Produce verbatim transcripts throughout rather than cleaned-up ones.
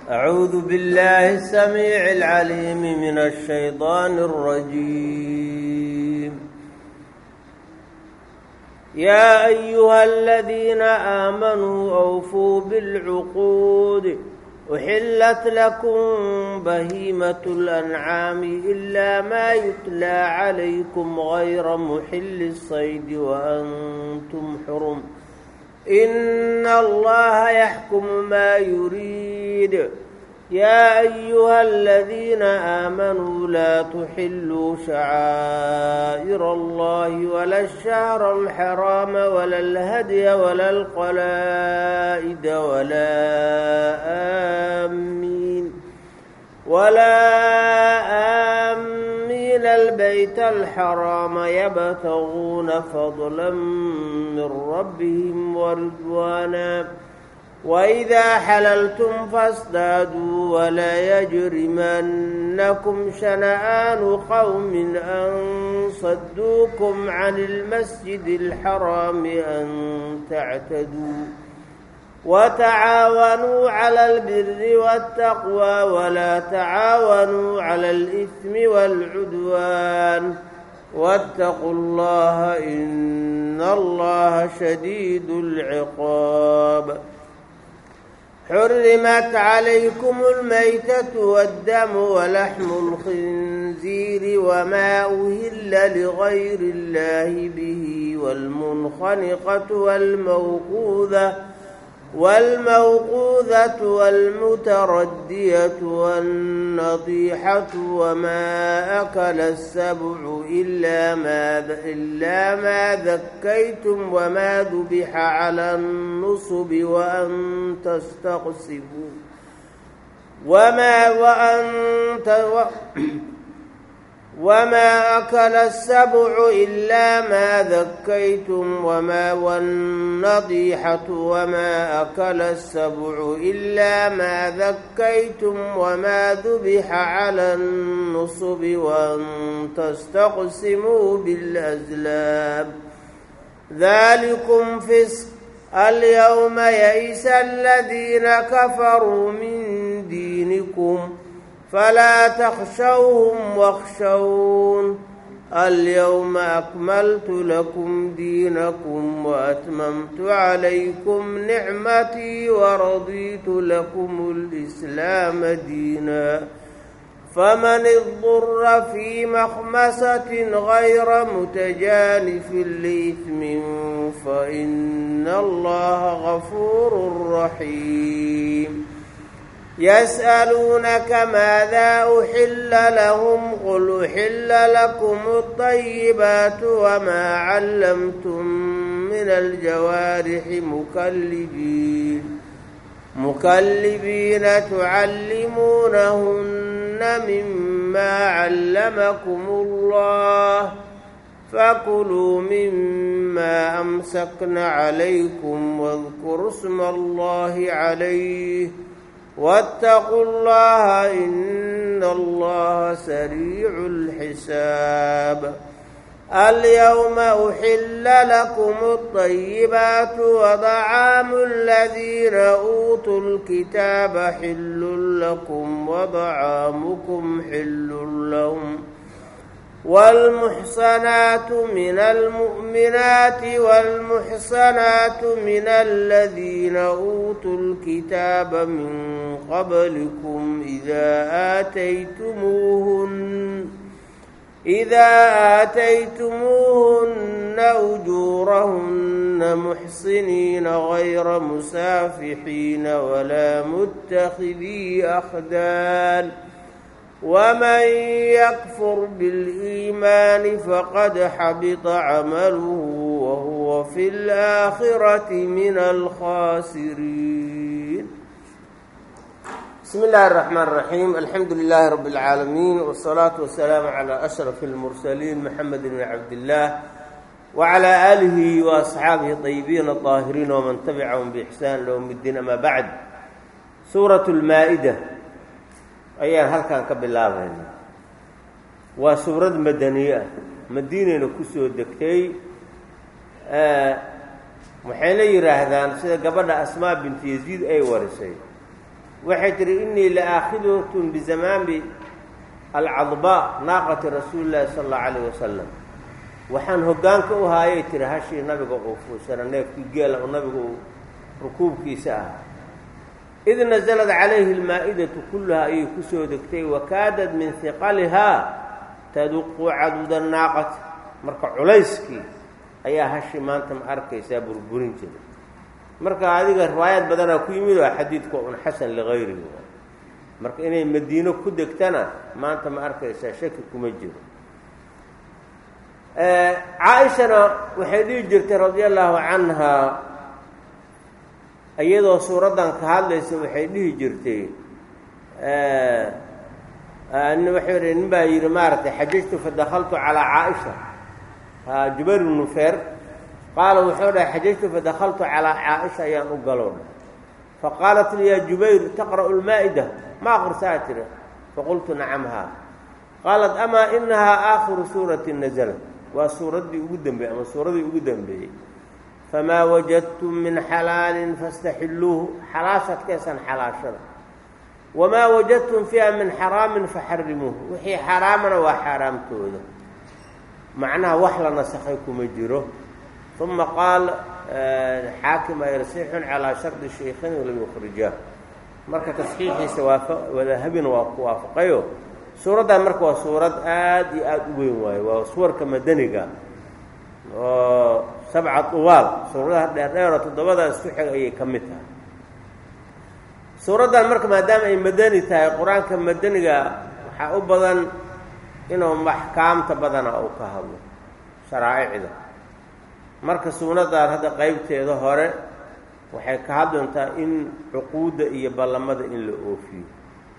أعوذ بالله السميع العليم من الشيطان الرجيم. يا أيها الذين آمنوا أوفوا بالعقود أحلت لكم بهيمة الأنعام إلا ما يتلى عليكم غير محل الصيد وأنتم حرم إن الله يحكم ما يريد. يا أيها الذين آمنوا لا تحلوا شعائر الله ولا الشهر الحرام ولا الهدي ولا القلائد ولا آمين ولا آمين البيت الحرام يبتغون فضلا من ربهم ورضوانا وإذا حللتم فاصطادوا ولا يجرمنكم شنآن قوم أن صدوكم عن المسجد الحرام أن تعتدوا وتعاونوا على البر والتقوى ولا تعاونوا على الإثم والعدوان واتقوا الله إن الله شديد العقاب. حرمت عليكم الميتة والدم ولحم الخنزير وما أهل لغير الله به والمنخنقة والموقوذة والموقوذة والمتردية والنطيحة وما أكل السبع إلا ما إلا ما ذكيتم وما ذبح على النصب وأن تستقسموا وما وأن وما أكل السبع إلا ما ذكيتم وما والنضيحة وما أكل السبع إلا ما ذكيتم وما ذبح على النصب وأن تستقسموا بالأزلام ذلكم فسق. اليوم يئس الذين كفروا من دينكم فلا تخشوهم واخشون اليوم أكملت لكم دينكم وأتممت عليكم نعمتي ورضيت لكم الإسلام دينا فمن اضطر في مخمصة غير متجانف لإثم فإن الله غفور رحيم. يسألونك ماذا أحل لهم قل أحل لكم الطيبات وما علمتم من الجوارح مكلبين مكلبين تعلمونهن مما علمكم الله فكلوا مما أمسكن عليكم واذكروا اسم الله عليه واتقوا الله إن الله سريع الحساب. اليوم أحل لكم الطيبات وطعام الذين أوتوا الكتاب حل لكم وطعامكم حل لهم والمحصنات من المؤمنات والمحصنات من الذين أوتوا الكتاب من قبلكم إذا آتيتموهن إذا آتيتموهن أجورهن محصنين غير مسافحين ولا متخذي أخدان ومن يكفر بالإيمان فقد حبط عمله وهو في الآخرة من الخاسرين. بسم الله الرحمن الرحيم. الحمد لله رب العالمين والصلاة والسلام على أشرف المرسلين محمد بن عبد الله وعلى آله وأصحابه الطيبين الطاهرين ومن تبعهم بإحسان لهم الدين. أما بعد، سورة المائدة ayaan halkan ka bilaabayna. waa suurad madaniye madiinayna ku soo degtay. waxayna yiraahdaan sida gabadha Asmaa binti Yaziid ay warisay waxay tihi innii la aakhidatun bizamaami alcadbaa naaqati rasuuli llaahi sala allahu calayh wasalam waxaan hoggaanka u haayay tihi hashii nabiga uu fuushana neefkii geela oo nabiga uu rukuubkiisa ahaa id nasalad calayhi almaa'idatu kulluhaa ayay ku soo degtay wakaadad min hiqalihaa taduqu caduda naaqati marka culayskii ayaa hashii maanta ma arkaysaa burburin jiray marka adiga riwaayaad badanaa ku yimid oo xadiidku un xasan ligayrihi marka inay madiino ku degtana maanta ma arkaysaa shaki kuma jiro caaishana waxay dhihi jirtay radia allaahu canhaa iyadoo suuraddan ka hadlaysa waxay dhihi jirtay waxay nin baa yidhi maaragtay xajajtu fadakaltu calaa caaisha jubayr bnu nufeer qaala wuxuu dhahay xajajtu fadakaltu calaa caaisha ayaan u galow dhahay faqaalat li yaa jubayr taqra'u lmaa'ida ma aqrisaa tiri faqultu nacam haa qaalat amaa inahaa aakhiru suurati nazala waa suuraddii ugu dambeeyey ama suuradii ugu dambeeyey famaa wajadtum min xalaalin faاstaxilluuhu xalaashaad keesan xalaashada wamaa wajadtum fiiha min xaraamin faxarimuuhu wixii xaraamana waa xaaraamtooda macnaha wax la nasakhay kuma jiro uma qaal xaakim ay rasiixun calaa shardi shaykhayn walam yukhrijaa marka tasxiixiisa wadahabina waa ku waafaqayo suuraddan marka waa suurad aad iyo aada u weyn waayo waa suwarka madaniga oo sabca tuwaal suuradaha dheerdheeroo toddobada isku xig ayay ka mid tahay suuraddan marka maadaama ay madani tahay qur-aanka madaniga waxaa u badan inuu axkaamta badana uu ka hadlo sharaa'icda marka suuradan hadda qeybteeda hore waxay ka hadlantaa in cuquudda iyo ballamada in la oofiyo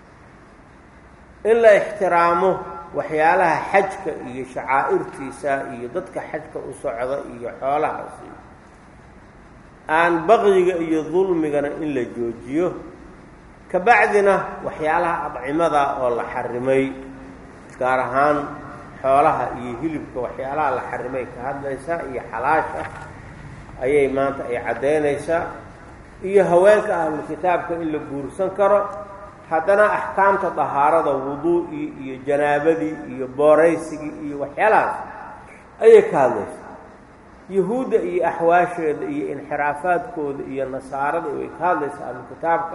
in la ixtiraamo waxyaalaha xajka iyo shacaa'irtiisa iyo dadka xajka u socda iyo xoolahaasi aan baqyiga iyo dulmigana in la joojiyo ka bacdina waxyaalaha adcimada oo la xarimay gaar ahaan xoolaha iyo hilibka waxyaalaha la xarimay ka hadlaysaa iyo xalaasha ayay maanta ay caddaynaysaa iyo haweenka ahlulkitaabka in la guursan karo haddana axkaamta dahaarada wuduu'ii iyo janaabadii iyo booraysigii iyo waxyaalahaas ayay ka hadlaysaa yahuudda iyo axwaasheeda iyo inxiraafaadkooda iyo nasaarada way ka hadlaysaa ahlulkitaabka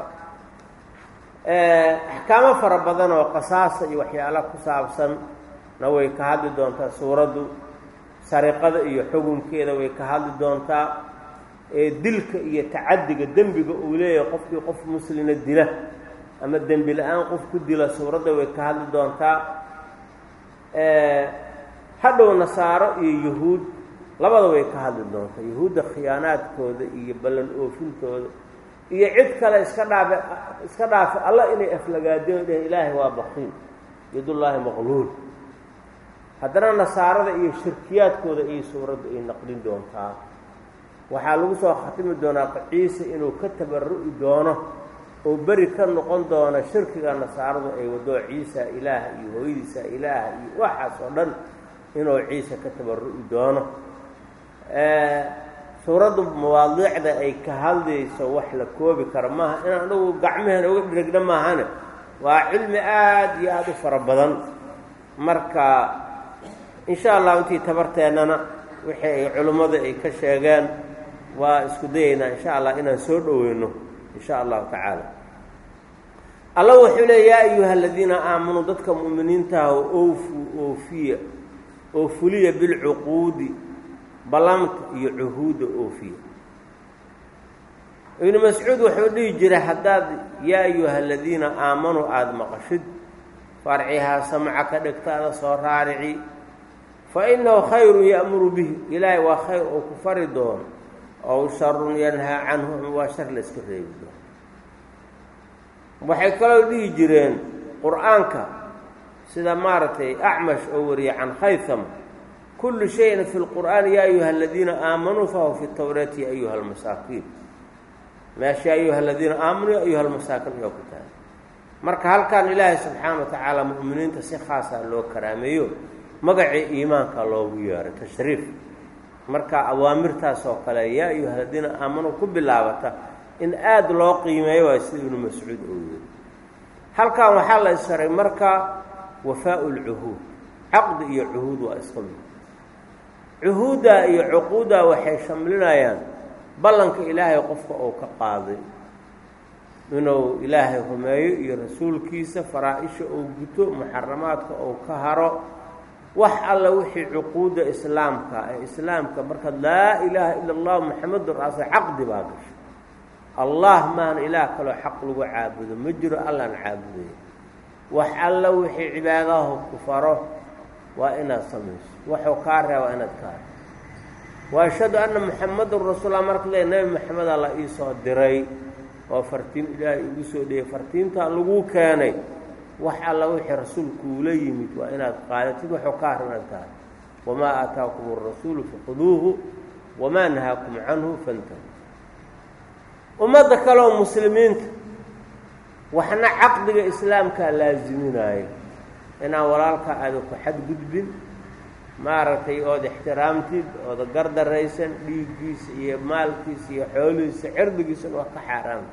axkaamo fara badan oo qasaasa iyo waxyaalaha ku saabsan na way ka hadli doontaa suuraddu sariqada iyo xukunkeeda way ka hadli doontaa ee dilka iyo tacaddiga dembiga uu leeyahay qofkii qof muslina dila ama dembi la-aan qof ku dila suuradda way ka hadli doontaa hadhow nasaaro iyo yahuud labada way ka hadli doontaa yahuudda khiyaanaadkooda iyo ballan oofintooda iyo cid kale iska dhaafe iska dhaafe alla inay aflagaadeen dhehen ilaahay waa baqiin yadullaahi maqluul haddana nasaarada iyo shirkiyaadkooda iyo suuradda ay naqlin doontaa waxaa lagu soo khatimi doonaa ciise inuu ka tabarru'i doono oo beri ka noqon doono shirkiga nasaaradu ay waddo ciisa ilaaha iyo hooyadiisa ilaaha iyo waxaas oo dhan inuu ciise ka tabarru'i doono suuraddu mawaadiicda ay ka hadlayso wax la koobi karo maaha in anagu gacmahena uga dhirigna maahane waa cilmi aada iyo aada u fara badan marka insha allahu intii tabarteennana wixii ay culimmada ay ka sheegeen waa isku dayaynaa insha allah inaan soo dhoweyno insha allahu tacaala allah wuxuu leey yaa ayuha aladiina aamanuu dadka mu'miniintaah oofu oofiya oo fuliya bilcuquudi ballamta iyo cuhuudda oofiya ibnu mascuud wuxuu dhihi jiray haddaad yaa ayuha aladiina aamanuu aada maqashid farcihaa samca ka dhegtaada soo raarici fa innahu khayrun ya'muru bihi ilaahay waa khayr oo ku fari doono ow sharun yanhaa canhu ama waa shar la iska reebi doono waxay kaloo dhihi jireen qur-aanka sida maaragtay acmash oo wariya can khaytham kullu shayin fi lqur'aani yaa ayuha aladiina aamanuu fahuwa fi tawraati ya ayuha almasaakiin meesha ya ayuha aladiina aamanuu ya ayuha almasaakiin ayaa ku tahay marka halkan ilaahay subxaana wa tacaala mu'miniinta si khaasaa loo karaameeyo magacii iimaanka loogu yeeray tashriif marka awaamirtaas oo kale yaa ayuha aladiina aamanuu ku bilaabata in aada loo qiimeeyo waa sida ibnu mascuud oo yiri halkan waxaa la isharay marka wafaa'u lcuhuud caqdi iyo cuhuud waa iska mid cuhuudda iyo cuquudda waxay shamlinayaan ballanka ilaahay qofka uu ka qaaday inuu ilaahay rumeeyo iyo rasuulkiisa faraa-isha uu guto muxaramaadka uu ka haro wax alla wixii cuquudda islaamka ee islaamka markaad laa ilaaha ila allah muxamedun rasul caqdi baa gashay allah maana ilaah kaloo xaq lagu caabudo ma jiro allaan caabudayo wax alla wixii cibaadahu ku faro waa inaad samayso waxuu kaa reeba inaad ka haro wa ashhadu anna muxamedan rasuullah marka le nebi maxamed alla ii soo diray oo fartiin ilaahay igu soo dhiyey fartiintaa lagu keenay wax alla wixii rasuulkuula yimid waa inaad qaadatid waxuu kaa haro inaad ka haro wamaa aataakum arasuulu faquduuhu wamaa nahaakum canhu fantahu ummadda kale oo muslimiinta waxna caqdiga islaamkaa laaziminaayo inaan walaalka aada ku xadgudbin maaragtay ood ixtiraamtid ooda gardaraysan dhiiggiisa iyo maalkiisa iyo xoolihiisa cirdigiisana waa ka xaaraama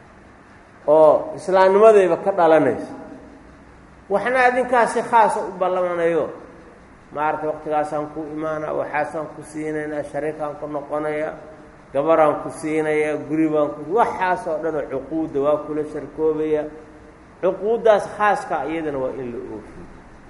oo islaamnimadayba ka dhalanaysa waxna adinkaasi khaasa u ballamanayo maaragtay waqtigaasaan ku imaana waxaasaan ku siinaynaa shariikaan ku noqonaya gabaraan ku siinaya guri baan ku waxaas oo dhan oo cuquudda waa kula sharkoobaya cuquuddaas khaaska iyadana waa in la oofiyo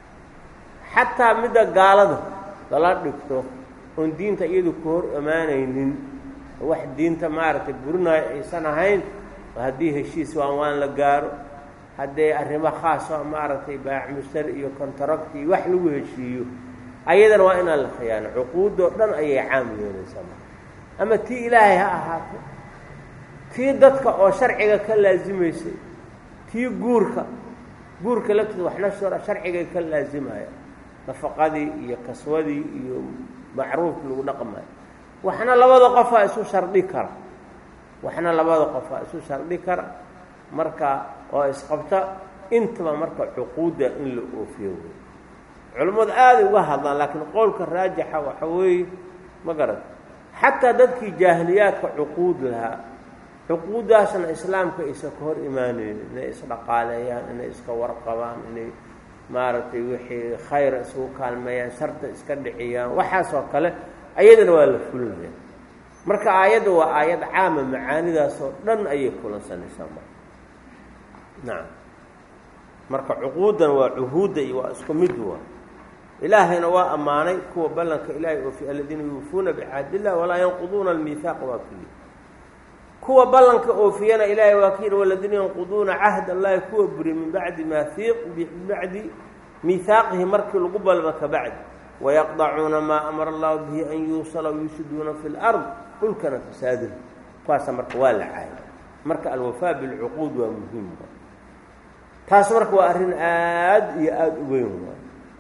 xataa midda gaalada lala dhigto oon diinta iyadu ka hor amaanaynin wax diinta maaragtay burinayo aysan ahayn haddii heshiis waan waan la gaaro hadday arrimo khaas oo maaragtay baac mushtari iyo kontarakt iyo wax lagu heshiiyo ayadana waa inaan la khiyaano cuquuddoo dhan ayay caam yeelaysaa marka ama tii ilaahay ha ahaato tii dadka oo sharciga ka laasimaysay tii guurka guurka lafteeda waxna shora sharcigay ka laasimaya nafaqadii iyo kaswadii iyo macruufki lagu dhaqmayo waxna labada qofaa isu shardhi kara waxna labada qofaa isu shardhi kara marka oo isqabta intaba marka cuquudda in la oofiyo wey culimmadu aaday uga hadlaan laakiin qowlka raajixa waxa weeye ma garan xataa dadkii jaahiliyaadka cuquud lahaa cuquuddaasna islaamka aysan ka hor imaanaynin inay isdhaqaaleeyaan inay iska warqabaan inay maaragtay wixii khayra isugu kaalmeeyaan sharta iska dhiciyaan waxaasoo kale ayadana waa la fulinaya marka aayadda waa aayad caama macaanidaasoo dhan ayay kulansanaysaa marka nacam marka cuquuddan waa cuhuudda iyo waa isku mid waa ilaahayna waa ammaanay kuwa ballanka ilaahay oofiya aladiina yuufuuna bicahdi illah walaa yanquduuna almiihaaqa waa kuyii kuwa ballanka oofiyana ilaahay waa ka yidhi waladiina yanquduuna cahd allahi kuwa buriya min bacdi maafiiq min bacdi miihaaqihi markii lagu balma ka bacdi wayaqdacuuna maa amara allahu bihi an yuusala wayufsiduuna fi lard dhulkana fasaadin kuwaasa marka waa la caayay marka alwafaa bilcuquud waa muhiim taas marka waa arrin aada iyo aada u weyn waay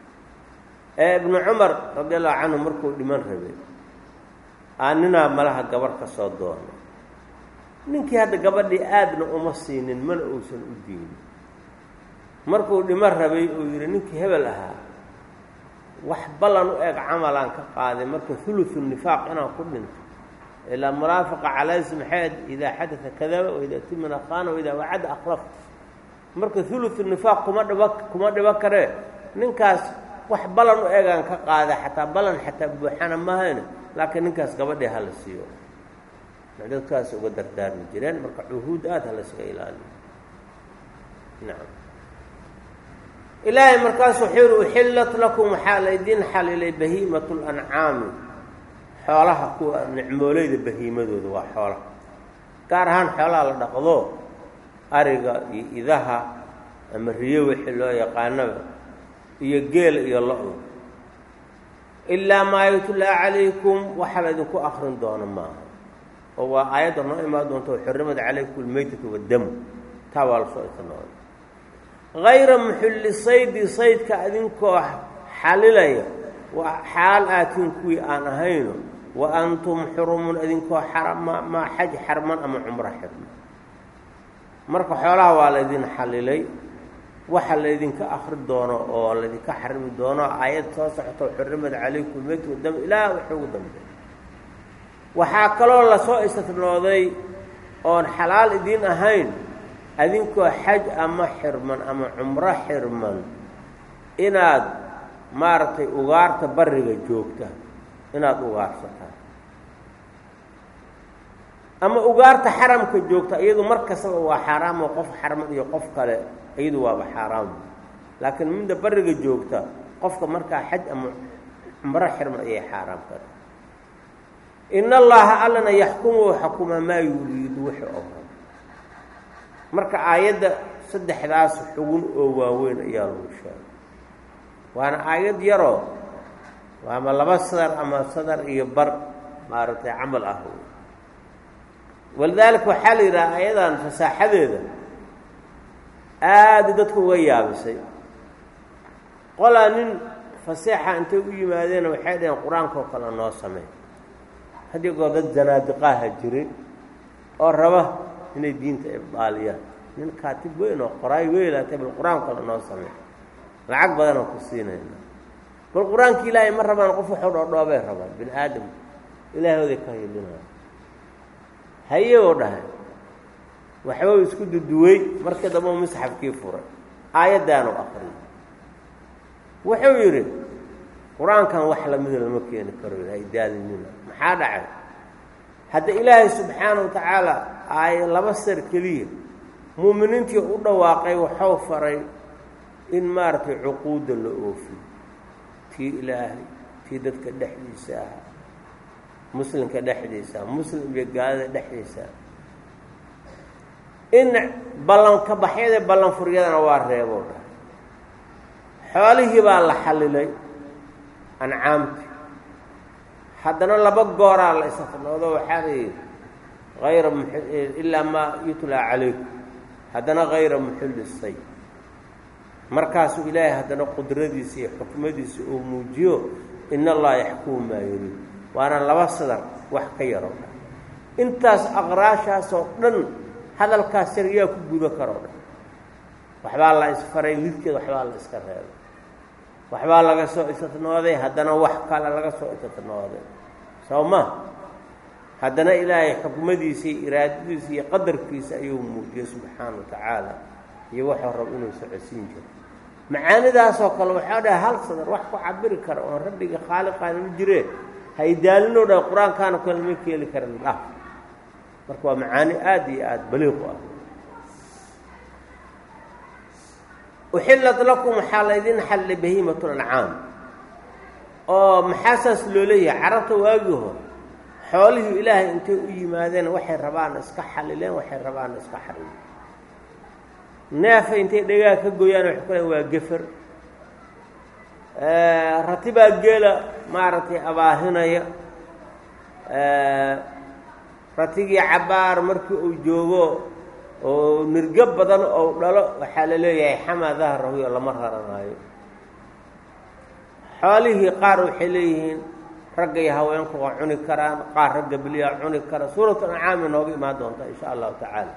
ee ibnu cumar radi allahu canhu markuu dhiman rabay aaninaa malaha gabarh ka soo doonay ninkii hadda gabadhii aadna uma siinin mana uusan u diinin markuu dhiman rabay uu yidhi ninkii hebel ahaa wax ballan u eg camalaan ka qaaday marka huluثu nifaaq inaan ku dhinto ilaa munaafiqa calays maxayd idaa xadaa kadaba waidaa timina khana waidaa wacada aqraf marka huluثu nifaaq kuma dhiba kuma dhibo karee ninkaas wax ballan u egaan ka qaada xataa ballan xataa buuxana mahayna laakiin ninkaas gabadhii hala siiyo dadkaas uga dardaarmi jireen marka cuhuud aad hala iska ilaaliyo nacam ilaahay markaas wuxuu yidhi uxillat lakum waxaa laydin xalilay bahiimatu lancaami xoolaha kuwa nicmooleyda bahiimadooda waa xoolaha gaar ahaan xoolaha la dhaqdo ariga iyo idaha ama riyo wixii loo yaqaanaba iyo geel iyo lo-da ilaa maa yutlaa calaykum waxaa laydinku akrin doono maaha oo waa aayadda noo imaan doonto xurrimad calaykum almaytatu waddamu taa waa lasoo isnooday hayra muxilli saydi saydka idinkoo xalilaya waa xaal aatiin kuwii aan ahayno wa antum xurumun idinkoo xarama maa xaj xarman ama cumro xirma marka xoolaha waa laydin xalilay waxa laydinka akri doono oo laydinka xarimi doono aayad soo socoto xurrimad calaykum almaytatu waddamu ilaa wuxuu ugu dambeey waxaa kaloo lasoo istinooday oon xalaal idiin ahayn adinkoo xaj ama xirman ama cumro xirman inaad maaragtay ugaarta barriga joogta inaad ugaarsataan ama ugaarta xaramka joogta iyadu mar kastaba waa xaaraam oo qof xarmad iyo qof kale iyadu waaba xaaraam laakiin midda barriga joogta qofka markaa xaj ama cumro xirman ayay xaaraam ka tahay in allaha allana yaxkumu xukuma maa yuriidu wixii oo rabo marka aayadda saddexdaas xugun oo waaweyn ayaa lagu sheegay waana aayad yaroo waama laba sadar ama sadar iyo bar maaragtay camal ah walidaalika waxaa la yidhaha ayadan fasaaxadeeda aada dadku uga yaabisay qolaa nin faseexa intay u yimaadeen waxay dhaheen qur-aanka oo kale noo samey haddii goo dad zanaadiqaaha jiray oo raba inay diinta ibdaaliyaan nin kaatib weyn oo qoraay weylaatay bal qur-aanka kale noo samey lacag badanoo ku siinayna bal qur-aanka ilaahay ma rabaan qof waxuu dhoodhoobay rabaan bini aadam ilaahooday ka hilinaya haye oo dhahay waxbuu isku duduwey markii dambeu misxafkii furay aayaddaanu akriyay wuxuu yidhi qur-aankan wax lamida lama keeni karo hay daadinina maxaa dhacay hadda ilaahay subxaanahu watacaala aaya laba sar keliya mu'miniintii u dhawaaqay waxuu faray in maaragtay cuquudda la oofiyo tii ilaahay tii dadka dhexdiisa ah muslimka dhexdiisa muslim iyo gaalada dhexdiisa in ballanka baxyada ballan furyadana waa reeboo dhahay xoolihii baa la xallilay ancaamti haddana laba gooraa la isafnoodo waxaa layidhi hayra m ilaa maa yutlaa calaykum haddana hayra muxilli say markaasuu ilaahay haddana qudradiisa iyo xukmadiisa uu muujiyo in allaha yaxkumu maa yuriid waana laba sadar wax ka yaroo dhan intaas aqraashaasoo dhan hadalkaas yar yaa ku gudo karoo dhan waxbaa la isfaray lidkeed waxbaa la iska reebay waxbaa laga soo isatnooday haddana wax kale laga soo isatnooday soo ma haddana ilaahay xukmadiisa iyo iraadadiisa iyo qadarkiisa ayuu muujiyey subxaana wa tacaala iyo waxuu rab inuu socodsiin jiro macaanidaasoo kale waxaa dhaha hal sadar wax ku cabiri kara oon rabbigii khaaliqaana u jiree haydaalinoo dhan qur-aankaana kale ma keeli kara lidhah marka waa macaani aada iyo aada baliiqu ah uxillat lakum waxaa laydin xallay bahiimatu lancaam oo maxaa saas loo leeyahay carabta waagii hore xoolihii ilaahay intay u yimaadeen waxay rabaan iska xalileen waxay rabaan iska xarileen neefay intay dhegaa ka gooyaan waxay ku leeyn waa gefer ratibaa geela maaragtay abaahinaya ratigii cabbaar markii uu joogo oo nirgo badan oo dhalo waxaa la leeyahay xamaa dahrahuyo lama raranaayo xoolihii qaar waxay leeyihiin ragga iyo haweenku waa cuni karaan qaar ragga biliyaa cuni kara suuratu ancaami nooga imaan doonta insha allahu tacaala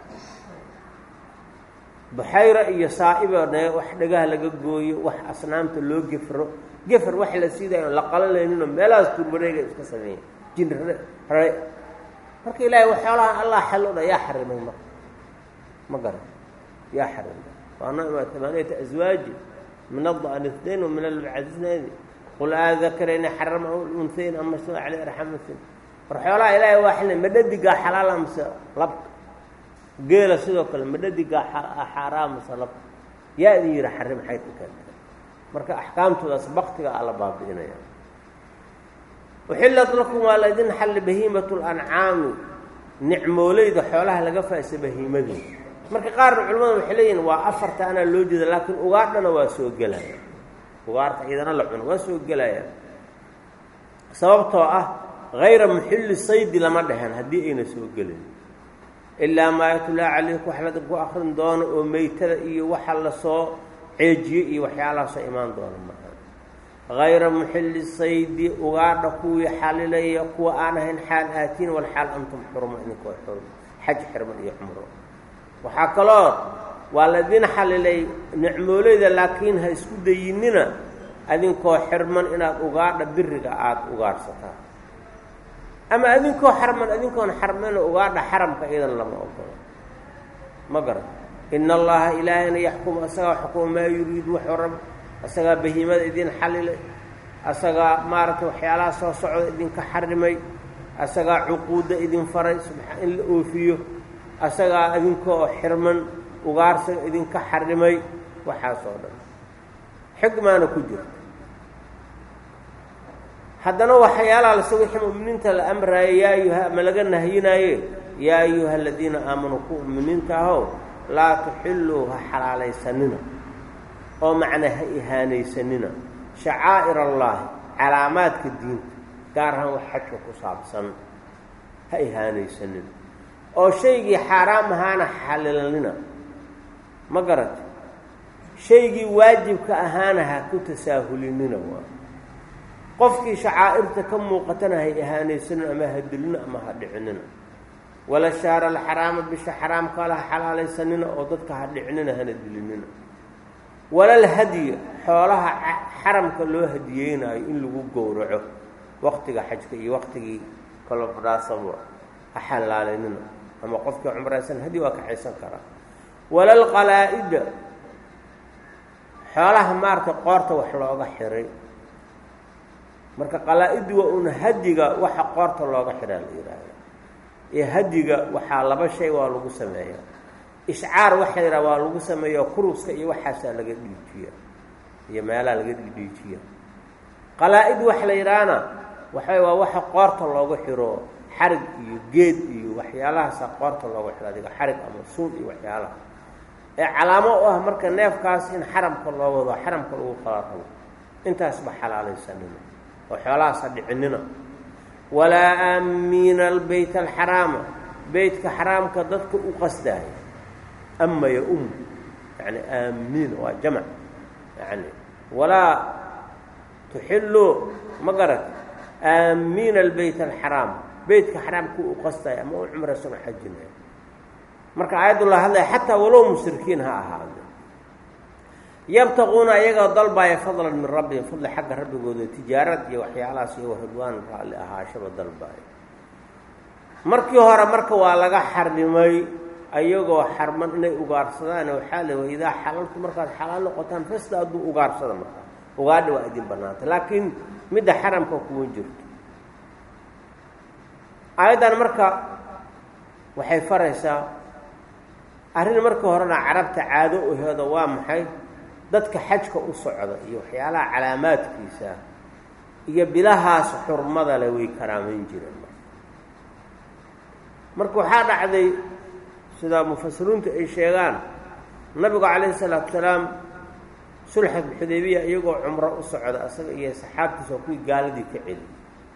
buxayra iyo saa'iba wax dhagaha laga gooyo wax asnaamta loo gefro gefer wax la siidayo la qalanayninoo meelahaas turbareega iska sameeya jin rare marka ilaahay wax xoolahan allah xallodha yaa xarimay marka ma garan yaa xarimay waana tamaaniyata aswaaji min adda'n ithnayn wa min albacd ithnayn qul aadakarayni xarama unhayn ama soo calay arxamatin war xoolaha ilaahay waa xilay madhadigaa xalaal amse labka geela sidoo kale madhadigaa xaaraam amse labka yaa idin yidhi xarim maxay ku keentay marka axkaamtoodaas baktiga alla baabi'inaya uxillat lakum waa laydin xalli bahiimatu lancaami nicmoolayda xoolaha laga faa'isa bahiimadii marka qaarna culimmada waxay leeyihin waa afarta anaa loo jeeda laakiin ugaadhana waa soo gelaya ugaarta iyadana la cuno waa soo gelaya sababtoo ah hayra muxilli saydi lama dhehen haddii ayna soo gelin ilaa maa yatlaa calayku wax ladinku akrin doono oo meytada iyo waxa lasoo ceejiye iyo waxyaalahaasoo imaan doona maaha hayra muxilli saydi ugaadha kuwii xalilaya kuwa aan ahayn xaal aatiin walxaal antum xurma idinkoo xurma xaj xirman iyo cumro waxaa kaloo waa laydin xalilay nicmoolayda laakiin ha isku dayinina adinkoo xirman inaad ugaadha biriga aada ugaadhsataan ama adinkoo xarman adinkoon xarmana ugaadha xaramka iyadan lama ogolo ma garan ina allaha ilaahayna yaxkumu asagaa xukuma maa yuriidu waxuu rabo asagaa bahiimada idin xalilay asagaa maaragtay waxyaalaha soo socda idinka xarimay asagaa cuquudda idin faray subaa in la oofiyo asagaa adinkoo xirman ugaarsiga idinka xarimay waxaasoo dhan xikmaana ku jirta haddana waxyaalaha lase wixii mu'miniinta la amraayo yaa ayuha ma laga nahyinaaye yaa ayuha aladiina aamanuu ku mu'miniinta ahow laa tuxilluu ha xalaalaysanina oo macnaa ha ihaanaysanina shacaa'ir allaahi calaamaadka diinta gaar ahaan wax xajka ku saabsan ha ihaanaysanina oo shaygii xaaraam ahaana xalilanina ma garata shaygii waajibka ahaana ha ku tasaahulinina waa qofkii shacaa'irta ka muuqatana hay ihaanaysanina ama ha dilina ama ha dhicinina wala shahra alxaraama bisha xaraamkaala ha xalaalaysanina oo dadka ha dhicinina hana dilinina walal hadiya xoolaha xaramka loo hadiyeynaayo in lagu gowraco waqtiga xajka iyo waqtigii kala fadhaasabo ha xalaalanina ama qofkii cumraysan hadi waa kaxaysan karaa walal qalaa'ida xoolaha maarta qoorta wax looga xiray marka qalaa'idi waa un hadiga waxa qoorta looga xiraa la yidhaahda ee hadiga waxaa laba shay waa lagu sameeyaa ishcaar waxa la yidhaha waa lagu sameeya kuruska iyo waxaasaa laga dhiijiya iyo meelaha laga dhiijiya qalaa'id waxa la yidhaahna waxay waa waxa qoorta looga xiro xarig iyo geed iyo waxyaalahaasa qoorta looga xiro adiga xarig ama suun iyo waxyaalaha ee calaamo u ah marka neefkaas in xaramka loo wado xaramka lagu qala rabo intaasba xalaalaysanina oo xoolahaasa dhicinina walaa aamiina albayt alxaraama beytka xaraamka dadka u qasdaaya ama ya-um yani aamiin waa jamc yani walaa tuxilluu ma garat aamiina albayt alxaraam beytka xaraamka u qasdaaya ama u cumraysano xajinaya marka aayaddu la hadlaya xataa walow mushrikiin ha ahaade yabtaquuna ayagoo dalbaaya fadlan min rabbihim fadli xagga rabbigooda tijaarad iyo waxyaalahaas iyo ridwaan raalli ahaashaba dalbaaya markii hore marka waa laga xarimay ayagoo xarman inay ugaarsadaan waxaa le idaa xalaltu markaad xalaal noqotaan fasta hadduu ugaarsada markaa ugaadha waa idin bannaanta laakiin midda xaramka kuwan jirto aayaddan marka waxay faraysaa arrin markii horena carabta caado u heedo waa maxay dadka xajka u socda iyo waxyaalaha calaamaadkiisa iyo bilahaas xurmada le way karaamayn jireen marka waxaa dhacday sida mufasiriintu ay sheegaan nabigu calayhi salaatu wasalaam sulxat xudaybiya iyagoo cumro u socda asaga iyo saxaabtiisa oo kuwii gaaladii ka celi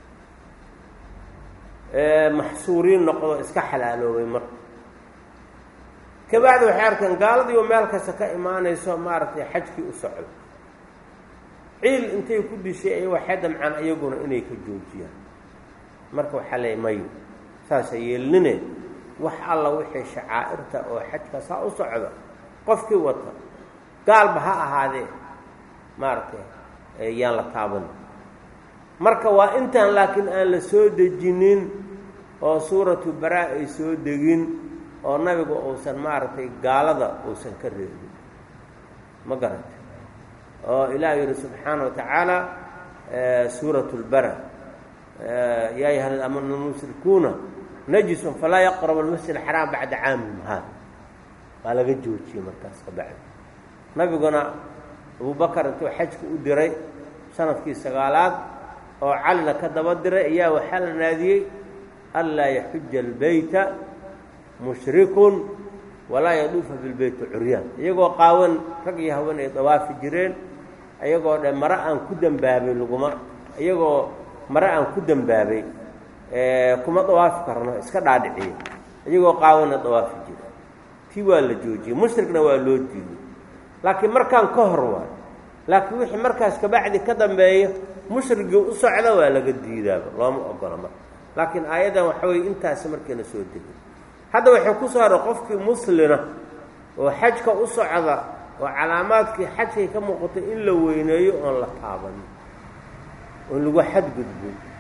ee maxsuuriin noqdo iska xalaaloobay marka kabacdi waxay arkeen gaaladiioo meel kasta ka imaanayso maaragtay xajkii u socdo ciil intay ku dishay ay waxay damcaan iyaguna inay ka joojiyaan marka waxaa leey mayo saasa yeelnine wax alla wixii shacaa'irta oo xajka saa u socda qofkii wata gaalba ha ahaadee maaragtay yaan la taaban marka waa intaan laakiin aan la soo dejinin oo suuratu baraa ay soo degin oo nabigu uusan maaragtay gaalada uusan ka reebin ma garanta oo ilaah yidhi subxaana wa tacaala suuratu lbara yaa ayuha aladiina aamanu almushrikuuna najisun falaa yaqrabu almasjid alxaraam bacda caamihim haada waa laga joojiyey markaas ka bacdi nabiguna abubakar intuu xajka u diray sanadkii sagaalaad oo calina ka daba diray ayaa waxaa la naadiyey anlaa yaxuja albeyta mushrikun walaa yaduufa bilbeyti curyaan iyagoo qaawan rag iyo hawan ay dawaafi jireen iyagoo dhe mare aan ku dembaabay laguma iyagoo mare aan ku dembaabay kuma dawaafi karno iska dhaadhiciyo iyagoo qaawana dawaafi jireen tii waa la joojiyey mushrikna waa loo diiday laakiin markaan ka hor waay laakiin wixii markaas kabacdi ka dambeeya mushrigii u socda waa laga diidaaba looma ogola marka laakiin aayaddan waxa weye intaasi markayna soo degay hadda waxay ku soo haray qofkii muslina oo xajka u socda oo calaamaadkii xajkay ka muuqatay in la weyneeyo oon la taabanin oon lagu xadgudbin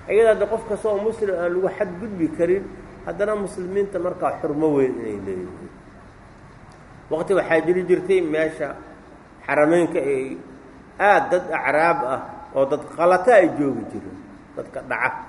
iyada hadda qof kasta oo muslim aan lagu xadgudbi karin haddana muslimiinta markaa xurmo weyn inay leeyihiin. waqti waxaa jiri jirtay meesha xarameynka ay aad dad acraab ah oo dad qalata ay joogi jireen dadka dhaca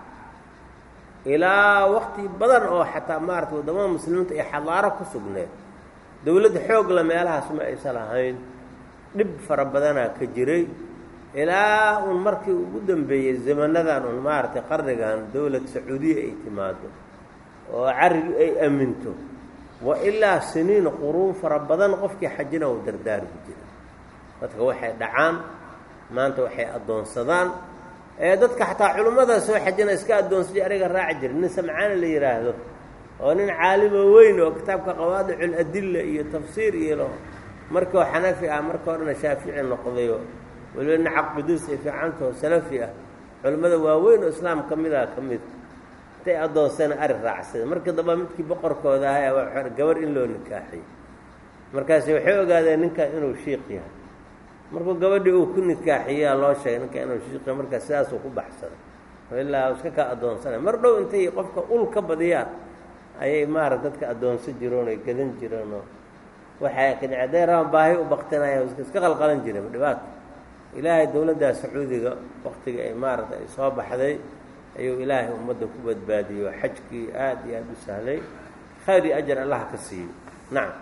ilaa waqti badan oo xataa maarata waddamada muslimiinta ay xadaaro ku sugneed dowladda xoog la meelahaas ma aysan lahayn dhib fara badanaa ka jiray ilaa un markii ugu dambeeyey zamanadan un maaragtay qarnigan dowlad sacuudiya ay timaado oo carigi ay aminto wa ilaa siniin quruun fara badan qofkii xajina uu dardaarmi jiray dadka waxay dhacaan maanta waxay addoonsadaan ee dadka xataa culimmada soo xajina iska addoonsajay ariga raaci jira nin samcaana la yidhaahdo oo nin caalimo weyn oo kitaabka qawaadicul adilla iyo tafsiir iyo markoo xanafi ah marka horena shaafici noqdayo waliba nin caqbiduus ay fiicantao salafi ah culimmada waaweyn oo islaam ka mid ah ka mid intay addoonsana ari raacsada marka damba midkii boqorkooda ahaa waa gabar in loo nikaaxiyo markaasi waxay ogaadeen ninkan inuu shiiq yahay markuu gabadhii uu ku nikaaxiyaa loo sheegay ninkan inuu shiiq yahay markaa sidaasuu ku baxsaday ilaa iska kaa addoonsanay mar dhow intay qofka ul ka badiyaan ayay maarag dadka addoonsan jireen oy gadan jireenoo waxay kadacday rabaan baahi u baktinaya iska qalqalan jireen dhibaato ilaahay dowladda sacuudiga waqtiga ay maaragta ay soo baxday ayuu ilaahay ummadda ku badbaadiyo xajkii aad iyo aad u sahlay khayr iyo ajar allah ka siiyo. nacam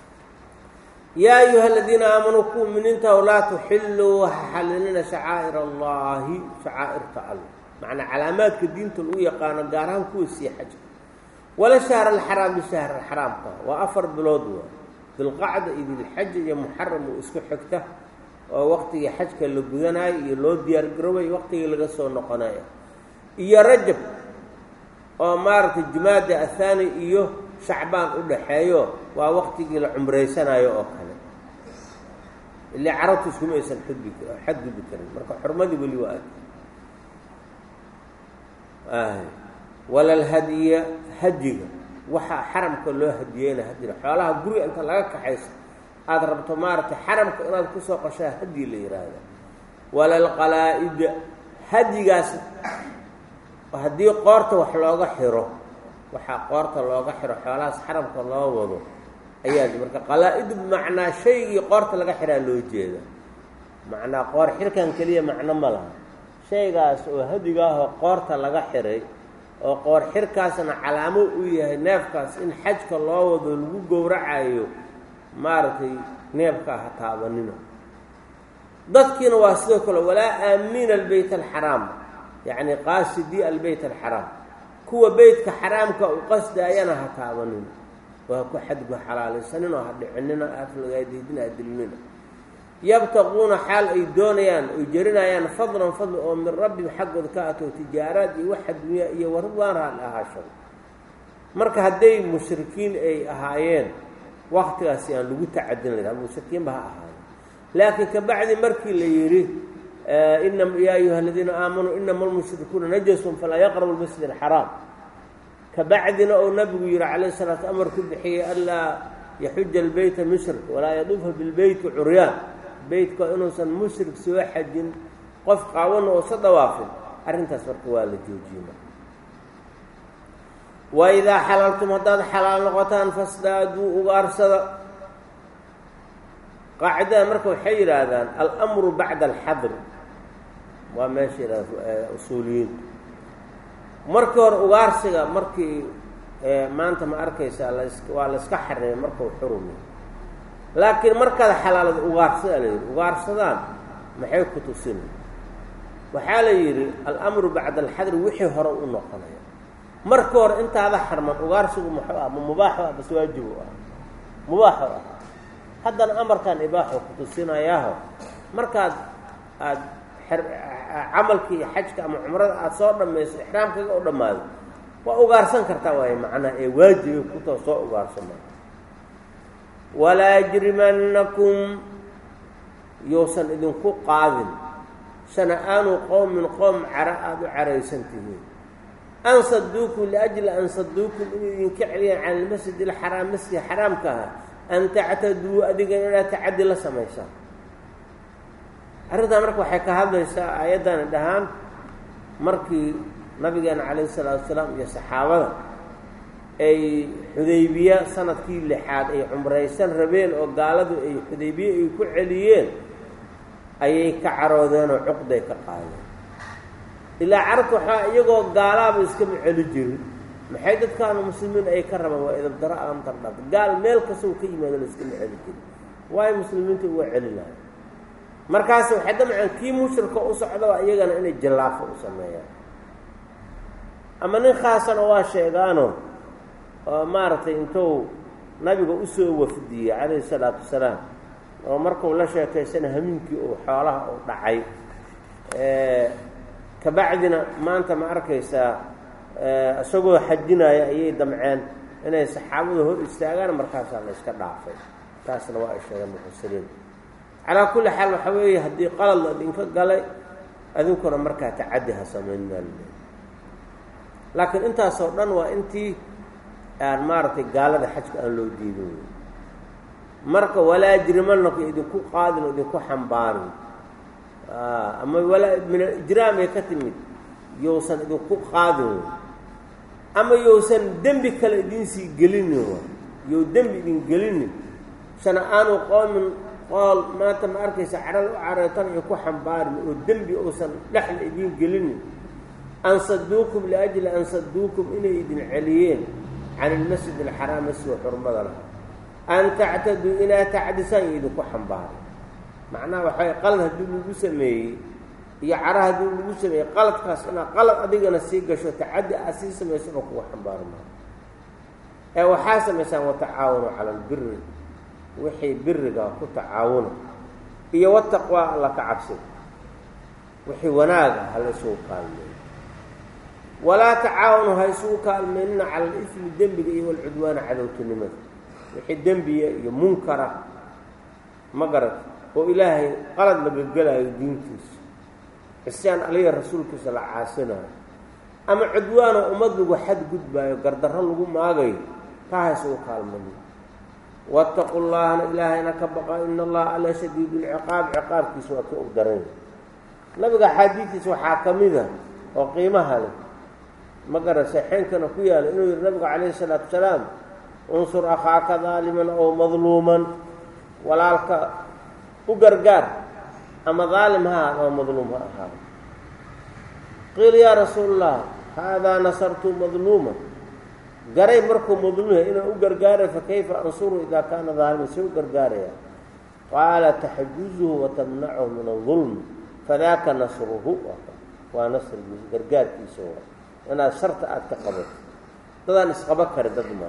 yaa ayuha aladiina aamanuu ku muminiintahu laa tuxilluu ha xalinina shacaa'ir allaahi shacaa'irta alla macnaa calaamaadka diinta lagu yaqaano gaar ahaan kuwa sii xajka wala shahr alxaraam bishahr alxaraamka waa afar bilood waa dilqacda iyo dilxaja iyo muxaram uu isku xigta oo waqtigii xajka la gudanayo iyo loo diyaar garoobay waqtigii laga soo noqonayo iyo rajab oo maaragtay jumaada ahaani iyo shacbaan u dhaxeeyo waa waqtigii la cumraysanayo oo kale ilaa carabtu iskuma aysan xudbi xadgudbi karin marka xurmadii weli waa ag wala alhadiya hadiga waxaa xaramka loo hadiyeyna hadina xoolaha guriga inta laga kaxayso aada rabto maaragtay xaramka inaad kusoo qoshaa hadi la yidhaahda wala alqalaa'ida hadigaas haddii qoorta wax looga xiro waxaa qoorta looga xiro xoolahaas xaramka loo wado ayaa marka qalaa-idu bimacnaa shaygii qoorta laga xiraa loo jeeda macnaa qoor xirkan keliya macno ma laha shaygaas oo hadigaahoo qoorta laga xiray oo qoor xirkaasna calaamo u yahay neefkaas in xajka loo wado lagu gowracayo maaragtay neefka ha taabanina dadkiina waa sidoo kale walaa aamina albeyt alxaraam yacni qaasidii albeyt alxaraam kuwa beytka xaraamka u qasdaayana ha taabanina oo ha ku xadgu xalaalaysanina oo ha dhicinina aflagaadiidina adilnina yabtaquuna xaal ay doonayaan oy jerinayaan fadlan fadli oo min rabbihim xaggooda ka atoo tijaaraad iyo wax addunya iyo waridwaan ha ahaashado marka hadday mushrikiin ay ahaayeen waktigaasi aan lagu tacadin laha mushrikiinba ha ahaayo laakiin kabacdi markii la yidhi ina yaa ayuha aladiina aamanuu inama almushrikuuna najasun falaa yaqrabu lmasjid alxaraam kabacdina ou nabigu yihi calayh salaatu amar ku bixiyey anlaa yaxuja albeyta mushrik walaa yaduufa bilbeyti curyaan beytka inuusan mushrik soo xajin qof qaawana oosa dhawaafin arrintaas marka waa la joojiyey waidaa xalaltum haddaad xalaal noqotaan fasdaaduu ugaarsada qaacidada marka waxay yidhaahdaan almru bacda alxadri waa meesha yidhahda usuuliyiintu markii hore ugaarsiga markii maanta ma arkaysaa las waa la iska xareeyay markau xurumi laakiin markaad xalaalada ugaarsada la yidhi ugaarsadaan maxay ku tusina waxaa la yidhi almru bacda alxadri wixii hore u noqonaya marka hore intaada xarman ugaarsigu muxuu ah ma mubaaxu ah bas waajibu ah mubaaxu ah haddana amarkan ibaaxu ku tusinayaaho markaad aada camalkii iyo xajka ama cumrada aada soo dhammayso ixraamkaga u dhammaado waa ugaarsan kartaa waaye macnaha ee waajiba kutoo soo ugaarsama walaa yajrimannakum yousan idinku qaadin shana'aanu qowmin qowm cara aada u caraysan tihiin an saduukum liajli an saduukum inay idinka celiyaan cala almasjid alxaraam masjid xaraamka aha an tactaduu adiga inaad tacaddi la samaysaan arrintaa marka waxay ka hadlaysaa aayaddan dhahaan markii nabigeena calayhi salaatu wasalaam iyo saxaabada ay xudaybiya sanadkii lixaad ay cumraysan rabeen oo gaaladu ay xudaybiye ay ku celiyeen ayay ka caroodeen oo cuqday ka qaadeen ilaa carabta waxaa iyagoo gaalaaba iskama celi jirin maxay dadkaanu muslimiin ay ka rabaan waa idab daro aan dardhad gaal meel kastoo ka yimaado la iskama celi jirin waayo muslimiinta uga celi lahay markaas waxay damcaan kii mushrika u socdaba iyagana inay jallaafo u sameeyaan ama nin khaasana waa sheegaano oo maaragtay intuu nabiga usoo wafdiyey calayhi salaatu wasalaam oo markuu la sheekaysana hamiinkii uu xoolaha u dhacay kabacdina maanta ma arkaysaa isagoo xajinaya ayay damceen inay saxaabadu hor istaagaan markaasaa la iska dhaafay taasna waa ay sheegeen muxsiniin calaa kulli xaal waxaa weeye haddii qalad la idinka galay adinkuna markaa tacaddi ha samaynaa laakiin intaasoo dhan waa intii aan maaragtay gaalada xajka aan loo diidin marka walaa jirimanaka idinku qaadin o idinku xambaarin ama walaa min ijraam ay ka timid yousan idinku qaadin ama yousan dembi kale idinsii gelinin you dembi idin gelinin shana'aanu qoomin qool maanta ma arkaysa caral u careetan iyo ku xambaarin oo dembi uusan dhexla idin gelinin an saduukum liajli an saduukum inay idin celiyeen can ilmasjid alxaraam masjidka xurmada lah an tactaduu inaa tacdisaan iyo idinku xambaarin macnaha waxay qalad haddii lagu sameeyey iyo cara haddii lagu sameeyey qaladkaas inaa qalad adigana sii gasho tacaddi aad sii samayso oo kuga xambaari maayo ee waxaa samaysaan watacaawanu cala albiri wixii biriga ku tacaawuna iyo wataqwaa alla ka cabsi wixii wanaaga hala isugu kaalmeeyo walaa tacaawanu ha isugu kaalmeynina cala alismi dembiga iyo walcudwaana cadowtinimada wixii dembiya iyo munkara ma garat oo ilaahay qalad laga gelaayo diintiisa cisyaan aliya rasuulkiisa la caasinayo ama cudwaanoo ummad lagu xadgudbaayo gardarro lagu maagayo taa ha isugu kaalmaniyo waataqu llahna ilaahayna ka baqa ina allaha ala shadiidu lciqaab ciqaabkiisa waa ka og daran nabiga axaadiistiisa waxaa ka mida oo qiimaha leh ma garan saxeenkana ku yaala inuu yihi nabigu calayhi salaatu wasalaam unsur akhaaka daaliman ow madluuman walaalka u gargaar ama daalim ha ahaado ama madluum ha ahaado qiila yaa rasuul allah haadaa nasartu madluuman garay markuu madluum yahay inaan u gargaaray fa kayfa ansuru idaa kaana daaliman see u gargaaraya qaala taxjuzuhu watamnachu min adulmi fadaaka nasruhu waa nasrigiisa gargaarkiisa waa inaad sharta aada ka qabato dadaan isqaba kari dad maa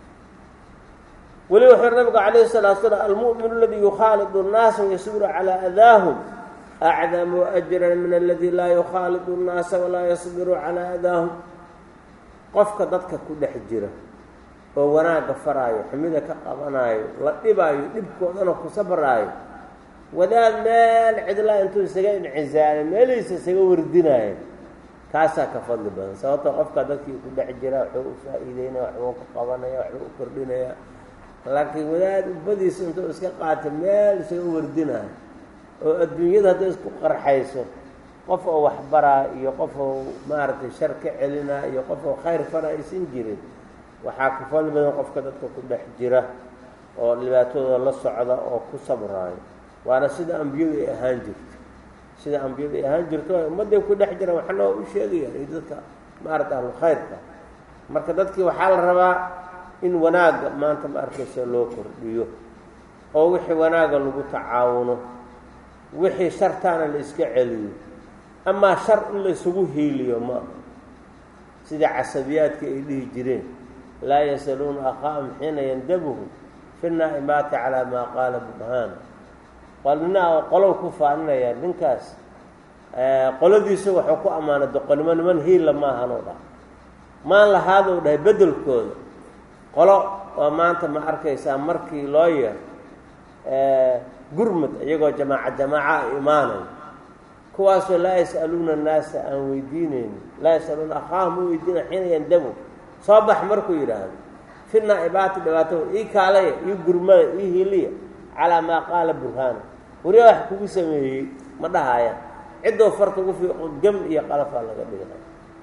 weli wuxuu nabigu calayhi salaatu salaam almu'minu aladii yukhaalidu nnaasa wayasbiru calaa adaahum acdamu ajran min aladii laa yukhaalidu nnaasa walaa yasbiru calaa adaahum qofka dadka ku dhex jira oo wanaagga faraayo xumida ka qabanaayo la dhibaayo dhibkoodana ku sabraayo wadaad meel cidlaa intuu isaga incisaalay meelihiisa isaga wardinaayo kaasaa ka fadli badan sababtoo qofka dadkii ku dhex jira waxuu u faa'iideynaya waxbuu ka qabanaya waxbuu u kordhinaya laakiin wadaad ubadiisa intuu iska qaata meel isaga wardinaayo oo adduunyada hadday isku qarxayso qof oo waxbaraa iyo qof oo maaragtay shar ka celinaa iyo qof oo khayr fara aysan jirin waxaa ka fadli badan qofka dadka ku dhex jira oo dhibaatadooda la socda oo ku sabraayo waana sida ambiyadu ay ahaan jirto sida ambiyadu ay ahaan jirto ummadday ku dhex jiraan waxna waa u sheegayaan iyo dadka maaragta ahlu khayrka marka dadkii waxaa la rabaa in wanaagga maanta ma arkaysa loo kordhiyo oo wixii wanaagga lagu tacaawuno wixii shartaana la iska celiyo amaa shar in la isugu hiiliyo ma sida casabiyaadka ay dhihi jireen laa yasaluuna akhaahum xiina yandabuhu fi naa'imaati calaa maa qaala burhaan qolnaa qolow ku faaninaya ninkaas qoladiisa waxuu ku ammaanay doqonnimo niman hiilla maahanoo dhah maan lahaadou dhahay beddelkooda qolo oo maanta ma arkaysaa markii loo yeer gurmud iyagoo jamaaca jamaaca imaanayo kuwaasoo laa yas'aluuna annaasa aan weydiinayni laa yas'aluuna akhaahum u weydiina xiina yandabu soo bax markuu yidhaahdo fi naa'ibaati dhibaato ii kaalaya ii gurmada ii hiliya calaa maa qaala burhaana wariya wax kugu sameeyey ma dhahaya ciddoo farta ugu fiiqo gem iyo qalafaa laga dhigana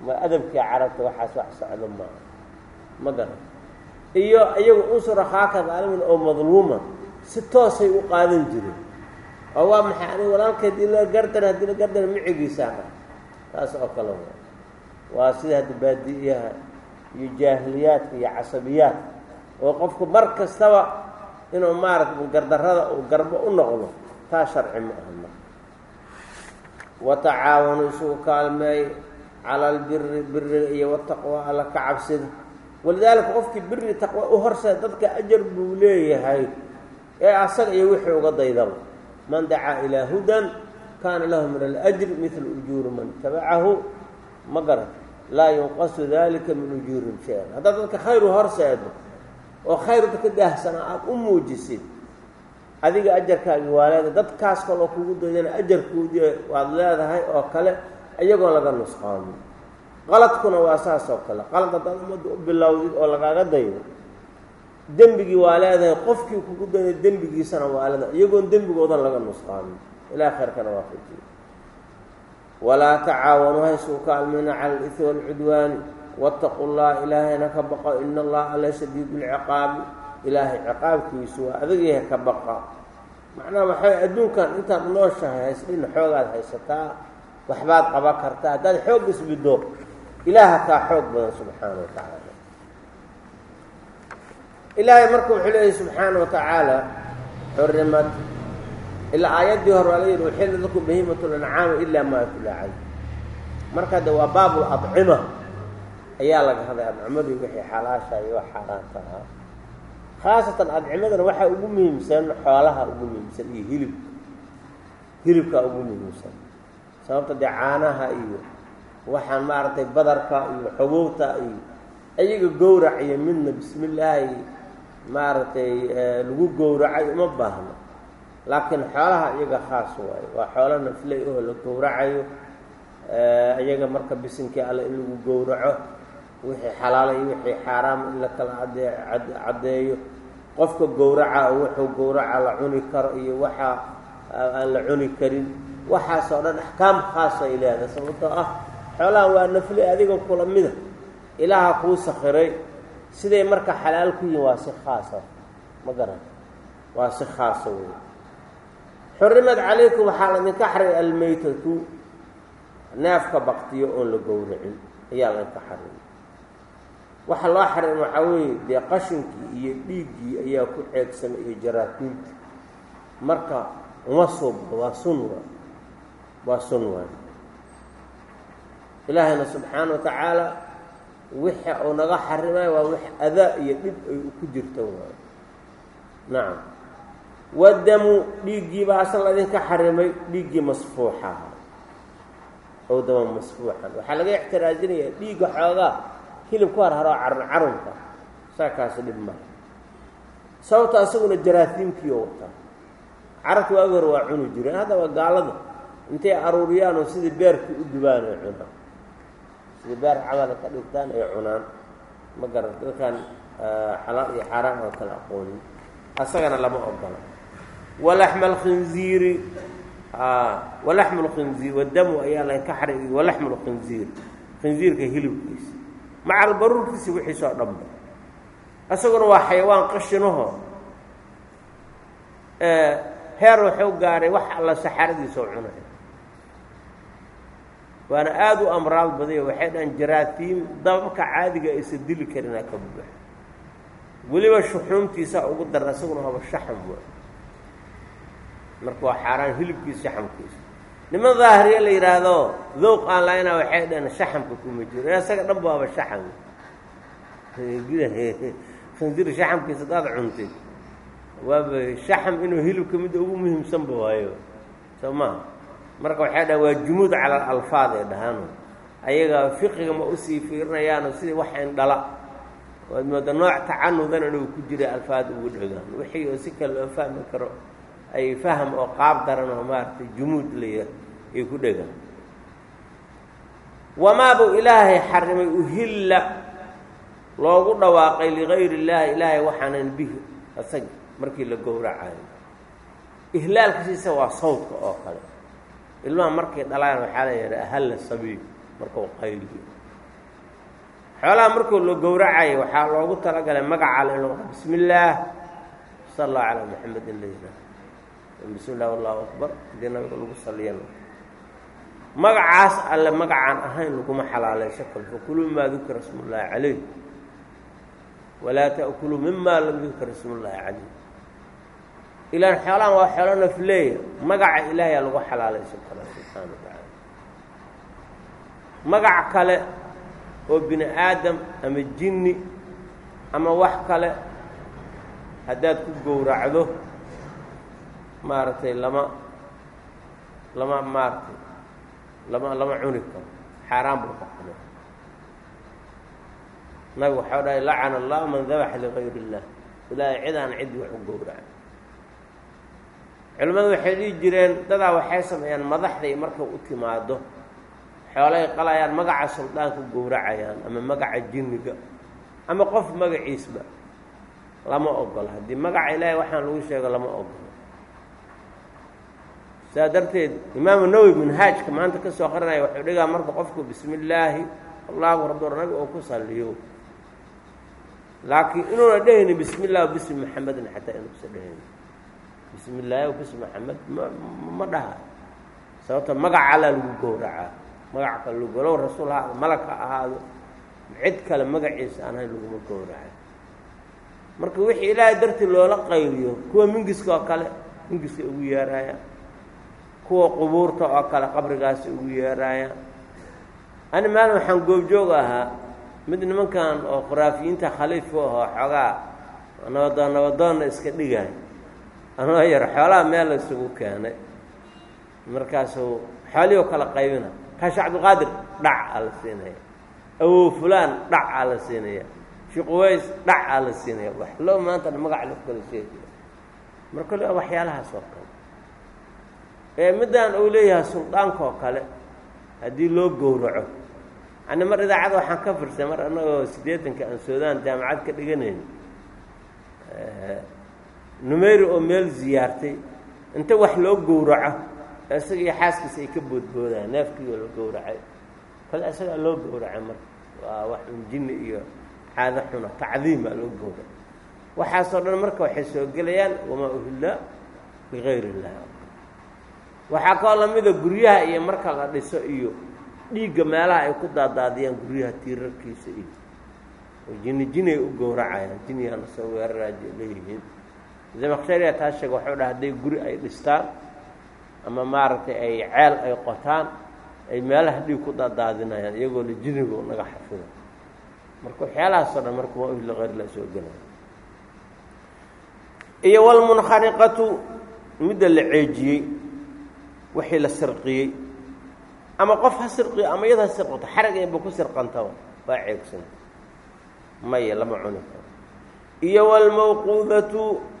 ma adabkii carabta waxaas wax socdo maaha ma garan iyo iyagu unsur akhaaka daalimin oo madluuma si toosay u qaadan jireen oo waa maxay aniga walaalkeed ila gardan haddii la gardan micigiisaan taas oo kale waa sida hadda baadiyaha iyo jaahiliyaadka iyo casabiyaad oo qofku mar kastaba inuu maaragtay gardarrada uu garbo u noqdo taa sharci ma aha watacaawanu isugu kaalmeey cala albiri biriga iyo wataqwa alla ka cabsida walidaalika qofkii biri taqwa u horseed dadka ajar buu leeyahay ee asaga iyo wixii uga daydaba man dacaa ilaa hudan kaana lahu min alajri midlu ujuuri man tabacahu ma garan laa yunqasu dalika min ujuurihim shay-an haddaad dadka khayru horseedo oo khayrta ka daahsana aada u muujisid adiga ajarkaagi waa leedahay dadkaas kaloo kugu daydana ajarkoodii waad leedahay oo kale iyagoon laga nusqaamin qaladkuna waa saas oo kale qalad haddaad ummadda u bilowdid oo lagaaga daydo dembigii waa leedahay qofkii kugu dayday dembigiisana waa leedahay iyagoon dembigoodan laga nusqaamin ilaa khayrkana waa fajiyo walaa tacaawanu haysuu kaalmayna cala alithmi waalcudwaani waataqu llaha ilaahayna ka baqo ina allaha alla shadiidu lciqaabi ilaahay ciqaabkiisu waa adag yahay ka baqa macnaha waxay adduunkan intaad nooshahay haysdhina xoogaad haysataa waxbaad qaban kartaa haddaad xoog isbiddo ilaaha kaa xoog badan subxaana wa tacaala ilaahay marka wuxuu leeyahy subxaana wa tacaala xurimad ilaa aayaddii hore waa la yidhi uxilla lakum bahiimatu lancaami ilaa maa yutla calayh marka de waa baabul adcima ayaa laga hadlay adcimadii wixii xalaasha iyo wax xaaraanta ahaa khaasatan adcimadana waxaa ugu muhiimsan xoolaha ugu muhiimsan iyo hilibka hilibkaa ugu muhiimsan sababta dee caanaha iyo waxaan maaragtay badarka iyo xogowta iyo iyaga gowrac iyo midna bismi illaahi maaragtay lagu gowracay uma baahno laakiin xoolaha iyaga khaas waayo waa xoolo nafley oo la gowracayo iyaga marka bisinkii alle in lagu gowraco wixii xalaala iyo wixii xaaraam in la kala cadee caddeeyo qofka gowraca oo wuxuu gowraca la cuni karo iyo waxa aan la cuni karin waxaasoo dhan axkaam khaasa ay leedahay sababtoo ah xoolahan waa nafle adiga kula mida ilaaha kuu sakhiray siday marka xalaal ku yihin waa si khaasa ma garan waa si khaasa wey xurimad calaykum waxaa laydinka xarimay almaytatu neefka baktiyo oon la gowracin ayaa laydinka xarimay waxa loo xarimay waxaa weeye dee qashinkii iyo dhiiggii ayaa ku ceegsamay iyo jaraakiinta marka uma suubdo waa sun wa waa sun waay ilaahayna subxaana wa tacaala wixi uu naga xarimay waa wix adaa iyo dhib ay ku jirto waayo nacam wadamu dhiiggii baa asal idinka xarimay dhiiggii masfuuxaha oo dama masfuuxan waxaa laga ixtiraajinayaa dhiigga xoogaa hilib ku harharoo carun carunka saa kaasi dhib maa sababta isaguna jaraasiimkiioo wataa carabta waagi hore waa cuni jireen haddaba gaalada intay aruuriyaan oo sidii beerkii u dubaan ay cunaan sidii beer camala ka dhigtaan ay cunaan ma garan dadkan xalaal iyo xaaraan oo kala aqoonin asagana lama ogola walaxma alkhinziiri walaxmu lkhinziir wadamu ayaa laynka xarimay walaxmu lkhinziir khinziirka hilibkiisa maca albaruurkiisa wixiisoo dhanba isaguna waa xayawaan qashinaho heer wuxuu gaaray wax alla saxaradiisa oo cunaya waana aada u amraad badayo waxay dhahan jaraatiim dababka caadiga aysa dili karinaa ka buuxa weliba shuxuumtiisa ugu dara isaguna haba shaxam wa marka waa xaaraan hilibkiisa shaxamkiisa niman daahiriya la yidhaahdo dowq aan laayna waxay dhahan shaxamka kuma jiro isaga dhanba waaba shaxam khinziir shaxamkiisa hadaad cuntay waaba shaxam inuu hilibka mid ugu muhiimsanba waayo soo maha marka waxay dhahan waa jumuud cala alalfaad ay dhahaano ayaga fiqiga ma usii fiirinayaano sidii wax indhala waad mooda nooc tacanudan inuu ku jira alfaad ugu dhegaan wixii oo si kale loo fahmi karo ay faham oo qaab daran oo maaragtay jumuud leeyahay ay ku dhegaan wamaabuu ilaahay xarimay uhilla loogu dhawaaqay ligayri illaahi ilaahay waxaanan bihi asaga markii la gowracayo ihlaalkiisa waa sawdka oo kale ilmaha markay dhalaan waxaa la yidhaha ahalla sabiil markuu qayliyo xoolaha markuu loo gowracayo waxaa loogu talagalay magaca alle inuu bismi illaah sala allahu calaa maxamedin la yidhaaho bismi illah allahu akbar hadii nabiga lagu saliyana magacaas alle magacaan ahayn laguma xalaalayso kal fakuluu maa dukira ismullaahi calayh walaa ta'kuluu mimaa lam yudkar ismullaahi calayh ilaan xoolahan waa xoolo nafleeya magaca ilaahayaa lagu xalaalaysan karaa subxaana wa tacaala magac kale oo bini aadam ama jinni ama wax kale haddaad ku gowracdo maaragtay lama lama maaragtay lama lama cuni karo xaaraan buu ka qabo nabigu waxau dhahay lacana allah man dabaxa ligayri illah ilaahay cid aan cid wax u gowraca culimmadu waxay dhihi jireen dadaa waxay sameeyaan madaxday markay u timaado xoolay qalayaan magaca suldaanku gowracayaan ama magaca jinniga ama qof magaciisba lama ogola haddii magaca ilaahay waxaan lagu sheego lama ogola saa darteed imaamu nawowi minhaajka maanta ka soo qarinaya wuxuu dhigaa marka qofku bismi illaahi allahu akbar nabi oo ku saliyo laakiin inuuna dhehayni bismi illah bismi maxamedin xataa inuusa dhehayni bismi illaahi bismi maxamed ma ma dhaha sababta magaca alla lagu gowracaa magaca kale lagu golow rasuul ha malag ha ahaado cid kale magaciisa aan ahayn laguma gowraca marka wixii ilaahay dartii loola qayriyo kuwa mingiska oo kale mingiska ugu yeeraaya kuwa qubuurta oo kale qabrigaasi ugu yeeraaya ani maalin waxaan goobjoog ahaa mid nimankan oo khuraafiyiinta khaliifka ahoo xoogaa nabadoon nabadoonna iska dhigay anoo yar xoolaha meel la isugu keenay markaasuu xoolihii oo kala qaybina kaashi cabdilqaadir dhac aa la siinaya awow fulaan dhac aa la siinaya sheekh uways dhac aa la siinaya wax loo maantana magac la kala sheegaya marka le waxyaalahaas oo kale ee middaan uu leeyahay suldaanka oo kale haddii loo gowraco ani mar idaacada waxaan ka firsay mar annagoo siddeetanka aan suudaan jaamacad ka dhiganayn numeyri oo meel ziyaartay inta wax loo gowraco isaga iyo xaaskiisa ay ka boodboodaan neefkiioo la gowracay kale isagaa loo gowracay marka waa wax un jinni iyo caado xuna tacdiimaa loo gowracay waxaasoo dhan marka waxay soo gelayaan wamaa uhilla ligayr illah waxaa kaloo lamida guryaha iyo marka la dhiso iyo dhiigga meelaha ay ku daadaadiyaan guryaha tiirarkiisa iyo oo jinni jinay u gowracayaan jinniyaana soo weeraraaji leeyihiin zamaqshariya taa sheega waxuu dhaha hadday guri ay dhistaan ama maaragtay ay ceel ay qotaan ay meelaha dhiig ku daadaadinayaan iyagoo la jinniga naga xafido marka waxyaalahaasoo dhan marka waa uhilla hayr la soo gelaya iyo walmunkhaniqatu midda la ceejiyey wixii la sirqiyey ama qof ha sirqiyo ama iyad ha sirqato xarag ayba ku sirqantaba waa ceegsan maya lama cuni karo iyo walmawquudatu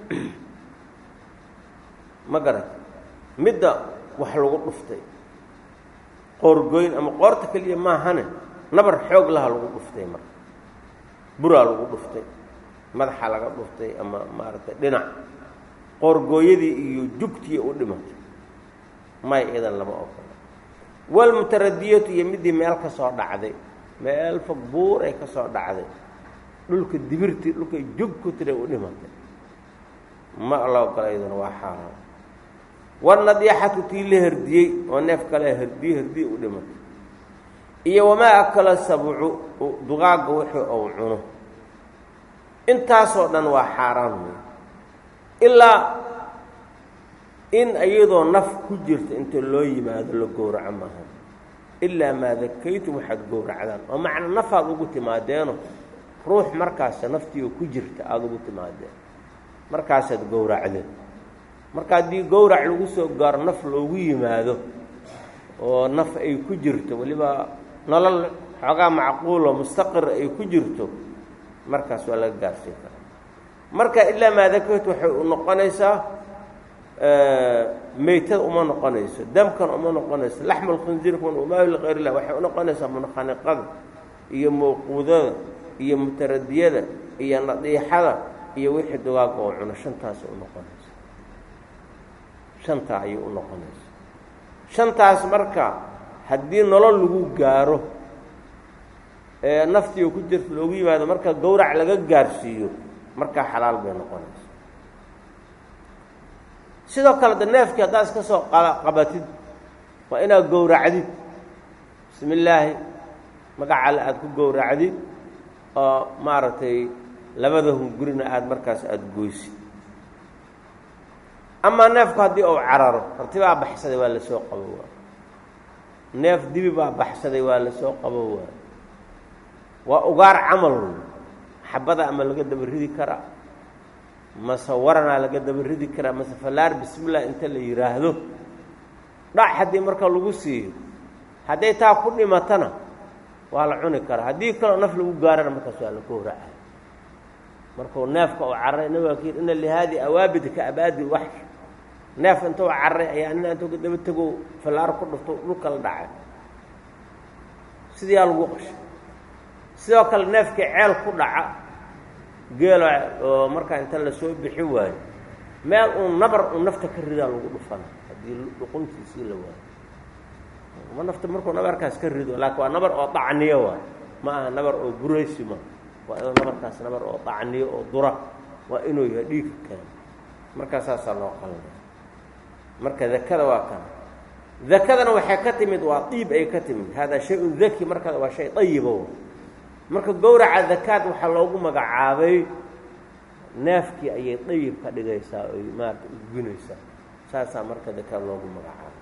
ma garat midda wax lagu dhuftay qoorgoyn ama qoorta keliya maahane nabar xoog laha lagu dhuftay marka buraa lagu dhuftay madaxa laga dhuftay ama maaragtay dhinac qoorgooyadii iyo jugtii u dhimatay may idan lama ogola walmutaradiyatu iyo middii meel ka soo dhacday meel fog buur ay ka soo dhacday dhulka dibirtii dhulkay jug ku tiray u dhimatay ma la ogola iyaduna waa xaaraan walnadyaxatu tii la herdiyey oo neef kale herdiye herdiye u dhimatay iyo wamaa akala sabcu duqaagga wixii ou cuno intaasoo dhan waa xaaraan wey ilaa in iyadoo naf ku jirta inta loo yimaado la gowraco maaha ilaa maa dakaytum waxaad gowracdaan oo macna nafaad ugu timaadeeno ruux markaasa naftiioo ku jirta aada ugu timaadeen markaasaad gowracdeen marka haddii gowrac lagu soo gaaro naf loogu yimaado oo naf ay ku jirto weliba nolol xoogaa macquuloo mustaqir ay ku jirto markaas waa laga gaarsiin karaa marka ilaa maa dakaytu waxay u noqonaysaa meytada uma noqonayso damkan uma noqonayso laxmal khinziirkun umaahi ligayr illah waxay u noqonaysaa munkhaniqada iyo mawquudada iyo mutaradiyada iyo nadiixada iyo wixii dugaaga oo cuno shantaas u noqonaysa shantaa ayay u noqonaysa shantaas marka haddii nolol lagu gaaro ee naftii ku jirta loogu yimaado marka gowrac laga gaarsiiyo markaa xalaal bay noqonaysa. sidoo kale de neefkii haddaad iska soo qabatid waa inaad gowracdid bismi illaahi magaca alle aada ku gowracdid oo maaragtay labada hungurina aada markaas aada goysid. amaa neefku haddii uu cararo harti baa baxsaday waa lasoo qabo waa neef dibi baa baxsaday waa lasoo qabo waa waa ugaar camal xabada ama laga daba ridi karaa mase waranaa laga daba ridi karaa mase fallaar bismillah inta la yidhaahdo dhac haddii marka lagu siiyo hadday taa ku dhimatana waa la cuni karaa, haddii kaloo naf lagu gaarana markaas waa la gowraca. markuu neefka uu cararay nabiga kii ina lihaadi awaabid ka abaadi waxsh neef intuu cararay ayaa nina intuu ka daba tego fallaar ku dhufto dhulka la dhacay sidiyaa lagu qashay. sidoo kale neefkii ceel ku dhaca geelo oo markaa inta la soo bixi waayo meel uun nabar uu nafta ka ridaa lagu dhufana haddii dhuquntiisii la waayo ma nafta markuu nabarkaas ka rido laakiin waa nabar oo dacniyo waay ma aha nabar oo buraysi ma waa inuu nabarkaas nabar oo dacniyo oo dura waa inuu yahay dhiig keeno markaa saasaa loo qalda. marka dakada waa kan dakadana waxay ka timid waa diib ay ka timid hada shay-un daki marka waa shay dayibo. marka gowraca dakaad waxaa loogu magacaabay neefkii ayay dayib ka dhigaysaa oy maarata udgunaysaa saasaa marka dakaad loogu magacaabay.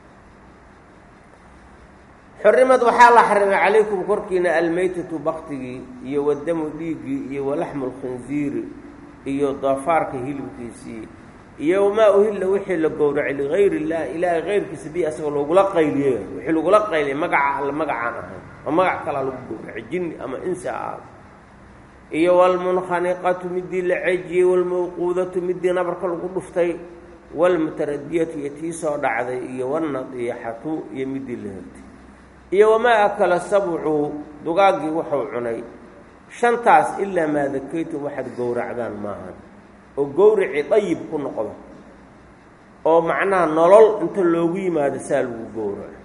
xurimad waxaa la xarimay calaykum korkiina almaytatu baktigii iyo wadamu dhiiggii iyo walaxmu lkhinziiri iyo doofaarka hilibkiisii iyo wamaa uhilla wixii la gowracay ligayr illah ilaahay kayrkiisa bi asagoo loogula qayliyey wixii lagula qayliyay magaca alle magacaan ahayn oo magac kalaa lagu gowracay jinni ama insi ah. iyo walmunkhaniqatu midii la cejiyey walmawquudatu midii nabarka lagu dhuftay walmutaradiyatu iyo tii soo dhacday iyo walnadiixatu iyo midii la hertay iyo wamaa akala sabcu dugaaggii wuxuu cunay shantaas ilaa maa dakaytum waxaad gowracdaan maahan oo gowrici dayib ku noqdo oo macnaha nolol inta loogu yimaado saa lagu gowraco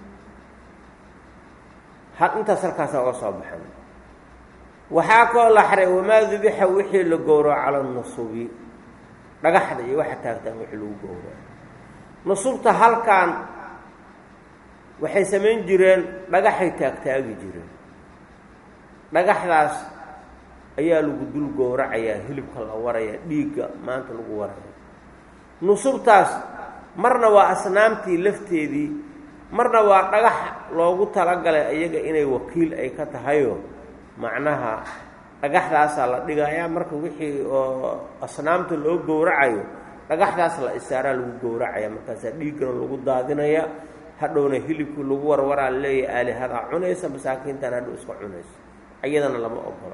had intaas halkaasaa uga soo baxan. waxaa kaloo la xaray wamaa dubixa wixii la gowraco cala nusubi dhagaxda iyo waxa taagtaan wixii lagu gowraco. nusubta halkaan waxay samayn jireen dhagaxay taagtaagi jireen dhagaxdaas ayaa lagu dul gowracayaa hilibka la warayaa dhiigga maanta lagu waraya. nusubtaas marna waa asnaamtii lafteedii marna waa dhagax loogu talagalay iyaga inay wakiil ay ka tahayo macnaha dhagaxdaasaa la dhigayaa marka wixii oo asnaamta loo gowracayo dhagaxdaas la isaaraa lagu gowracaya markaasaa dhiiggana lagu daadinaya hadhowna hilibkii lagu warwaraa leeyahay aalihadaa cunaysa masaakiintan hadhow iska cunaysa iyadana lama ogola.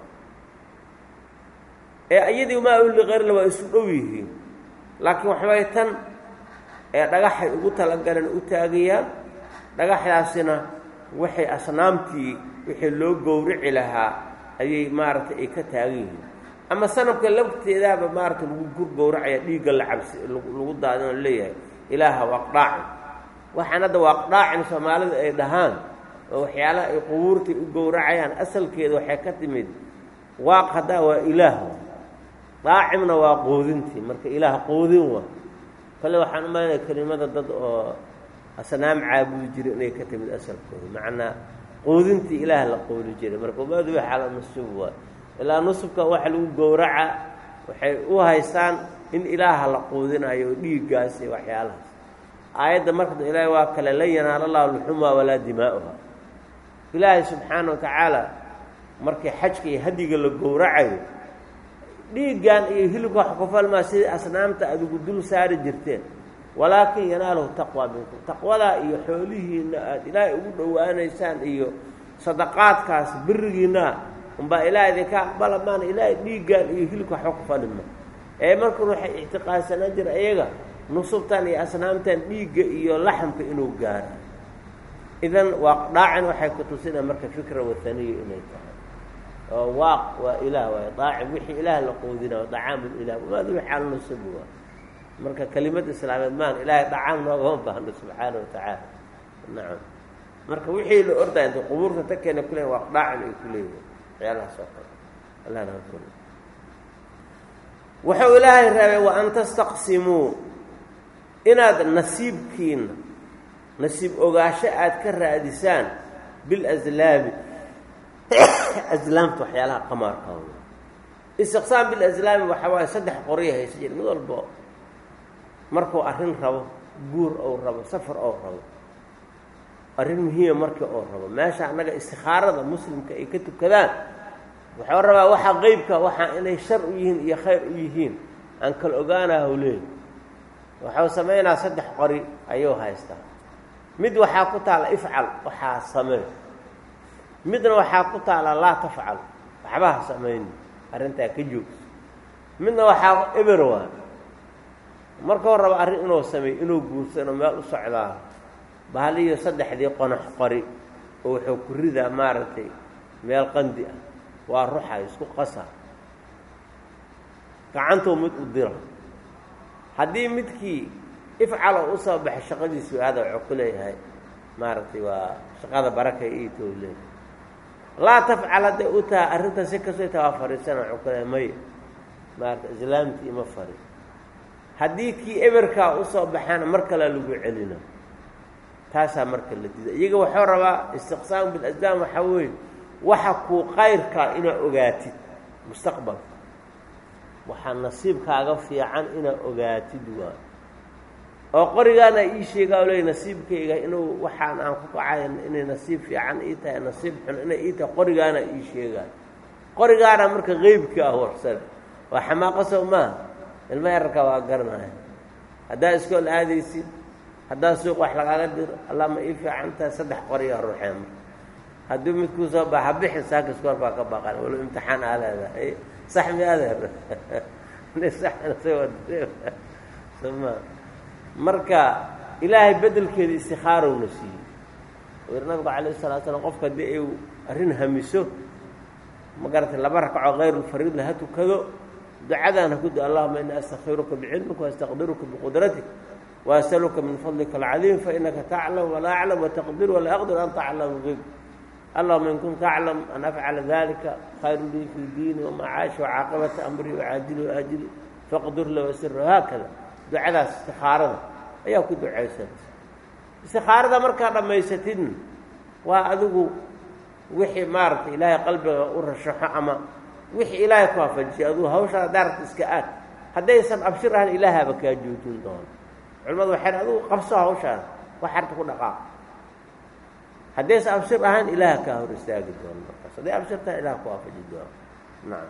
ee iyadii maa uli keyrla waa isu dhow yihiin laakiin waxbay tan ee dhagaxay ugu talagaleen u taagayaan dhagaxdaasina waxay asnaamtii wixii loo gowrici lahaa ayay maaragtay ay ka taagan yihiin ama sanabka lafteedaaba maaragtay lagu gur gowracaya dhiigga la cabsi lagu daadin oo leeyahay ilaaha waaqdhaacin waxaan hadda waaqdhaacin soomaalida ay dhahaan oo waxyaalaha ay qubuurtay u gowracayaan asalkeeda waxay ka timid waaq haddaa waa ilaah daacimna waa qoodintii marka ilaah qoodin waa kale waxaan u malaynaya kelimada dad oo asnaam caabudi jiray inay ka timid asalkooda macnaa qoodintii ilaah la qooli jiray marka umaadu waxaa la nusub waa ilaa nusubka waxa lagu gowraca waxay u haystaan in ilaaha la qoodinayo dhiiggaas iyo waxyaalahaas. aayadda marka ilaahay waa kale lan yanaala llaahu luxuumaa walaa dimaa'uha. ilaahay subxaana wa tacaala markii xajka iyo hadiga la gowracayo dhiiggan iyo hilibka wax ku falmaa sidii asnaamta adigu dul saari jirteen walaakin yanaalahu taqwa minkum taqwadaa iyo xoolihiinna aada ilaahay ugu dhowaanaysaan iyo sadaqaadkaas birigiinna unbaa ilaahay idinka aqbala maana ilaahay dhiiggan iyo hilibka waxba ku falima ee markan waxay ictiqaadsanaan jira iyaga nusubtan iyo asnaamtan dhiigga iyo laxamka inuu gaaro. idan waaqdhaacin waxay ku tusinaa marka fikra wathaniya inay tahay oo waaq waa ilaah waay daacim wixii ilaah la qoodina waa dacaamul ilaah waadu xaal nusub waa marka kelimad islaameed maan ilaahay dacaam noogama baahno subxaana wa tacaala. nacam marka wixii la ordaa inta qubuurta ta keena kuleen waaqdhaacin ay ku leeyihin waxyaalahaas oo kale allah naga koriyo wuxuu ilaahay rabay wa an tastaqsimuu inaad nasiibkiina nasiib ogaasho aad ka raadisaan bilaslaabi aslaamta waxyaalaha qamaarkooda istiqsaam bilaslaami waxaa waaye saddex qorya haysa jir mid walbo markuu arrin rabo guur ou rabo safar ou rabo arrin muhiima markii oo rabo meesha annaga istikhaarada muslimka ay ka tukadaan wuxuu rabaa waxa qeybka waxaa inay shar u yihiin iyo khayr u yihiin aan kala ogaanaha u leeyahy waxuu samaynaa saddex qori ayuu haystaa mid waxaa ku taala ifcal waxaa samey midna waxaa ku taala laa tafcal waxba ha samayni arrintaa ka joogso midna waxaa eber waa markuu rabo arrin inuu sameey inuu guursano meel u socdaa bahaliyo saddexdii qonax qori oo wuxuu ku ridaa maaragtay meel qandi ah waa ruxa isku qasa gacantuu mid u dira haddii midkii ifcal oo usoo baxay shaqadiisu aada wuxuu ku leeyahay maaragtay waa shaqada barakay ii too leeyahay laa tafcal hadday u tahay arrinta si kastoo taa waa fariisana wuxuu ku leeyahay maya maarata islaamtii ima fari haddii kii eberkaa usoo baxaana mar kalea lagu celina taasaa marka la dida iyaga waxuu rabaa istiqsaam bilaslaam waxaa weeye waxa kuu qayrkaa inaad ogaatid mustaqbalka waxaa nasiibkaaga fiican inaad ogaatid waa oo qorigaana ii sheegaa o leey nasiibkayga inuu waxaan aan ku kacayn inay nasiib fiican ii tahay nasiib xun inay ii tahay qorigaana ii sheegaa qorigaana marka qeybkii ah warsan waa xamaaqo sow maaha ilma yararka waa garanaya haddaad iskool aadaysid haddaad suuq wax lagaaga diro allah ma ii fiican tahay saddex qorigaa ruuxeen haddii midkuu soo baxa bixi saaka iskool baa ka baqan walo imtixaan aa leedahay sax mi adeer soma marka ilaahay bedelkeeda istikhaarowna siiyey wer nabigu calayh salatu slam qofka haddii ay arrin hamiso ma garatay laba rakacoo kayrulfariidla ha tukado ducadan ha ku da allahuma inii astakfiruka bicilmika waastaqdiruka biqudratik وأسألك من فضلك العظيم فإنك تعلم ولا أعلم وتقدر ولا أقدر أن تعلم الغيب اللهم إن كنت تعلم أن أفعل ذلك خير لي في ديني ومعاشي وعاقبة أمري وعاجلي وآجلي فاقدر له وسر هكذا دعاء استخارة أيها كنت دعاء استخارة مركا لما يستن وأذوق وحي مارت إلهي قلبي ورشح أما وحي إلهي كوافج أذوق هوشا دارت إسكاءات هذا يسمى أبشرها إلهي بكا جوتون دون culimadu waxay aduu qabso hawshaan wax xarta ku dhaqaaq haddaysa abshir ahaan ilaah kaa hor istaagi doono markaas hadday abshirtaa ilaah ku waafaji doono nacam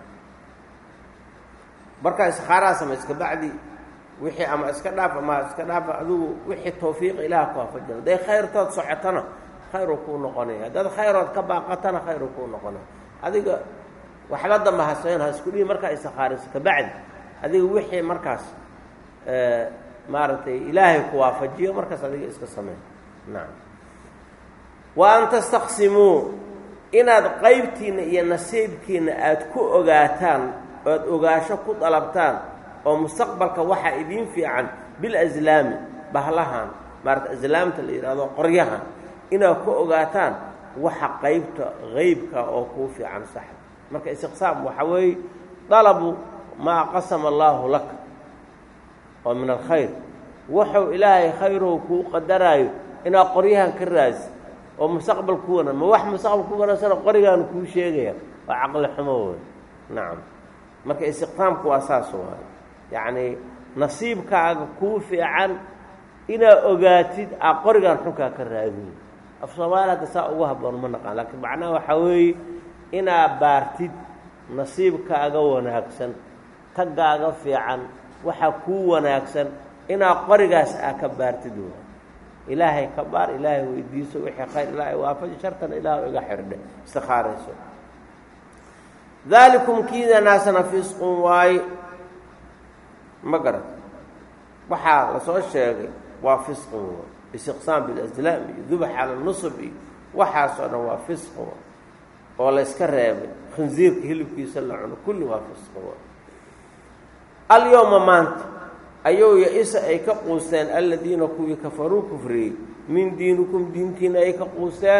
markaa istikhaaraha samayska bacdi wixii ama iska dhaaf ama iska dhaafa adugu wixii tawfiiq ilaah ku waafaji doono hadday khayrtood socotana khayru kuu noqonaya haddaad khayrood ka baaqatana khayru kuu noqonaya adiga waxba damba hasayn ha isku dhihi markaa istikhaarayso ka bacdi adiga wixii markaas maaragtay ilaahay ku waafajiyo markaas adiga iska sameey nacam wa an tastaqsimuu inaad qaybtiina iyo nasiibkiina aad ku ogaataan oad ogaasho ku dalabtaan oo mustaqbalka waxaa idiin fiican bilaslaami bahlahan maarata aslaamta la yidhaahdo qoryahan inaad ku ogaataan waxa qaybta qeybka oo kuu fiican saxa marka istiqsaam waxaa weeye dalabu maa qasama allaahu laka oo min alkhayr wuxuu ilaahay khayrow kuu qadaraayo inaad qoryahan ka raasi oo mustaqbal ku wanan ma wax mustaqbal ku wanansana qorigaan kuu sheegaya waa caqli xumo wey nacam marka istiqsaamku waa saas waayo yacni nasiibkaaga kuu fiican inaad ogaatid aa qorigaan xunkaa ka raadin af soomaali hadda saa ugu habboon ma naqaan laakiin macnaha waxaa weeye inaad baartid nasiibkaaga wanaagsan taggaaga fiican waxaa kuu wanaagsan inaad qorigaas aa ka baartid waa ilaahay ka baar ilaahay weydiiso wixii khayr ilaahay waafaji shartana ilaahay iga xirdhe istikhaarayso daalikum kiidanaasna fisqun waaye ma garat waxaa la soo sheegay waa fisqun waa istiqsaam bilaslaam iyo dubax cala nusub iyo waxaasoo dhan waa fisqu waa oo la yska reebay khinsiirka hilibkiisa la cuno kulli waa fisqu waa alyowma maanta ayuu ya-isa ay ka quusteen aladiina kuwii kafaruu kufriyey min diinikum diintiina ay ka quusteene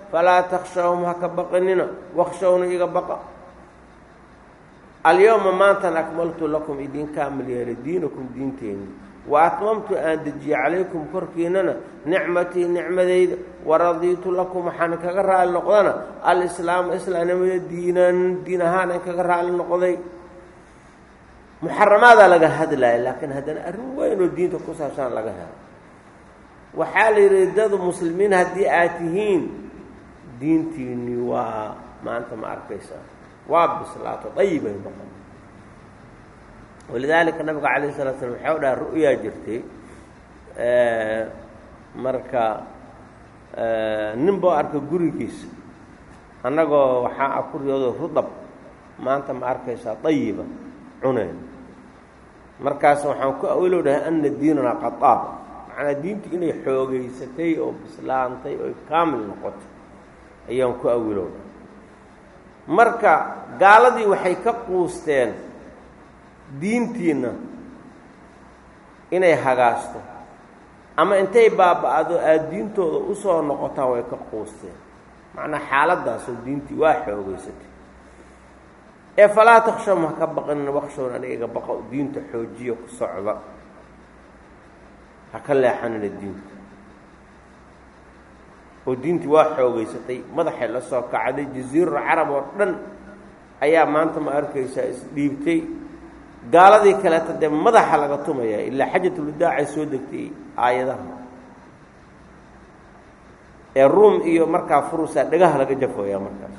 falaa takhshawhum haka baqinina wakhshawna iga baqa alyawma maantan akmaltu lakum idin kaamil yeelay diinakum diinteenni wa atmamtu aan dejiye calaykum korkiinana nicmatii nicmadayda waradiitu lakum waxaan kaga raali noqdana alislaam islaamnimada diinan diin ahaan aan kaga raali noqday muxaramaadaa laga hadlaya laakiin haddana arrin weyn oo diinta ku saabsan laga helo waxaa la yidhi dad muslimiin haddii aad tihiin diintiinii waa maanta ma arkaysaa waa bislaato dayibay noqon walidaalika nabiga calayh salatu slam waxau dhaha ru'yaa jirtay marka nin boo arka gurigiisa annagoo waxaa a ku riyoodo rudab maanta ma arkaysaa dayiba cuneen markaas waxaan ku awilow dhahay ana diinana qadaab macnaa diintii inay xoogaysatay oo bislaantay oo kaamil noqotay ayaan ku awilow dhahay marka gaaladii waxay ka quusteen diintiina inay hagaasto ama intay baaba'do aada diintooda usoo noqotaan way ka quusteen macnaa xaaladdaasoo diintii waa xoogaysatay ee falaa takhshawhum haka baqinina wakhshawna aniga iga baqo diinta xoojiya ku socda haka leexanina diinta oo diintii waa xoogaysatay madaxay la soo kacday jasiirul carab oo dhan ayaa maanta ma arkaysaa isdhiibtay gaaladii kaleeta dee madaxa laga tumayaa ilaa xajatulwadaacay soo degtay aayadaha ee ruum iyo markaa furusaa dhagaha laga jafooyaa markaas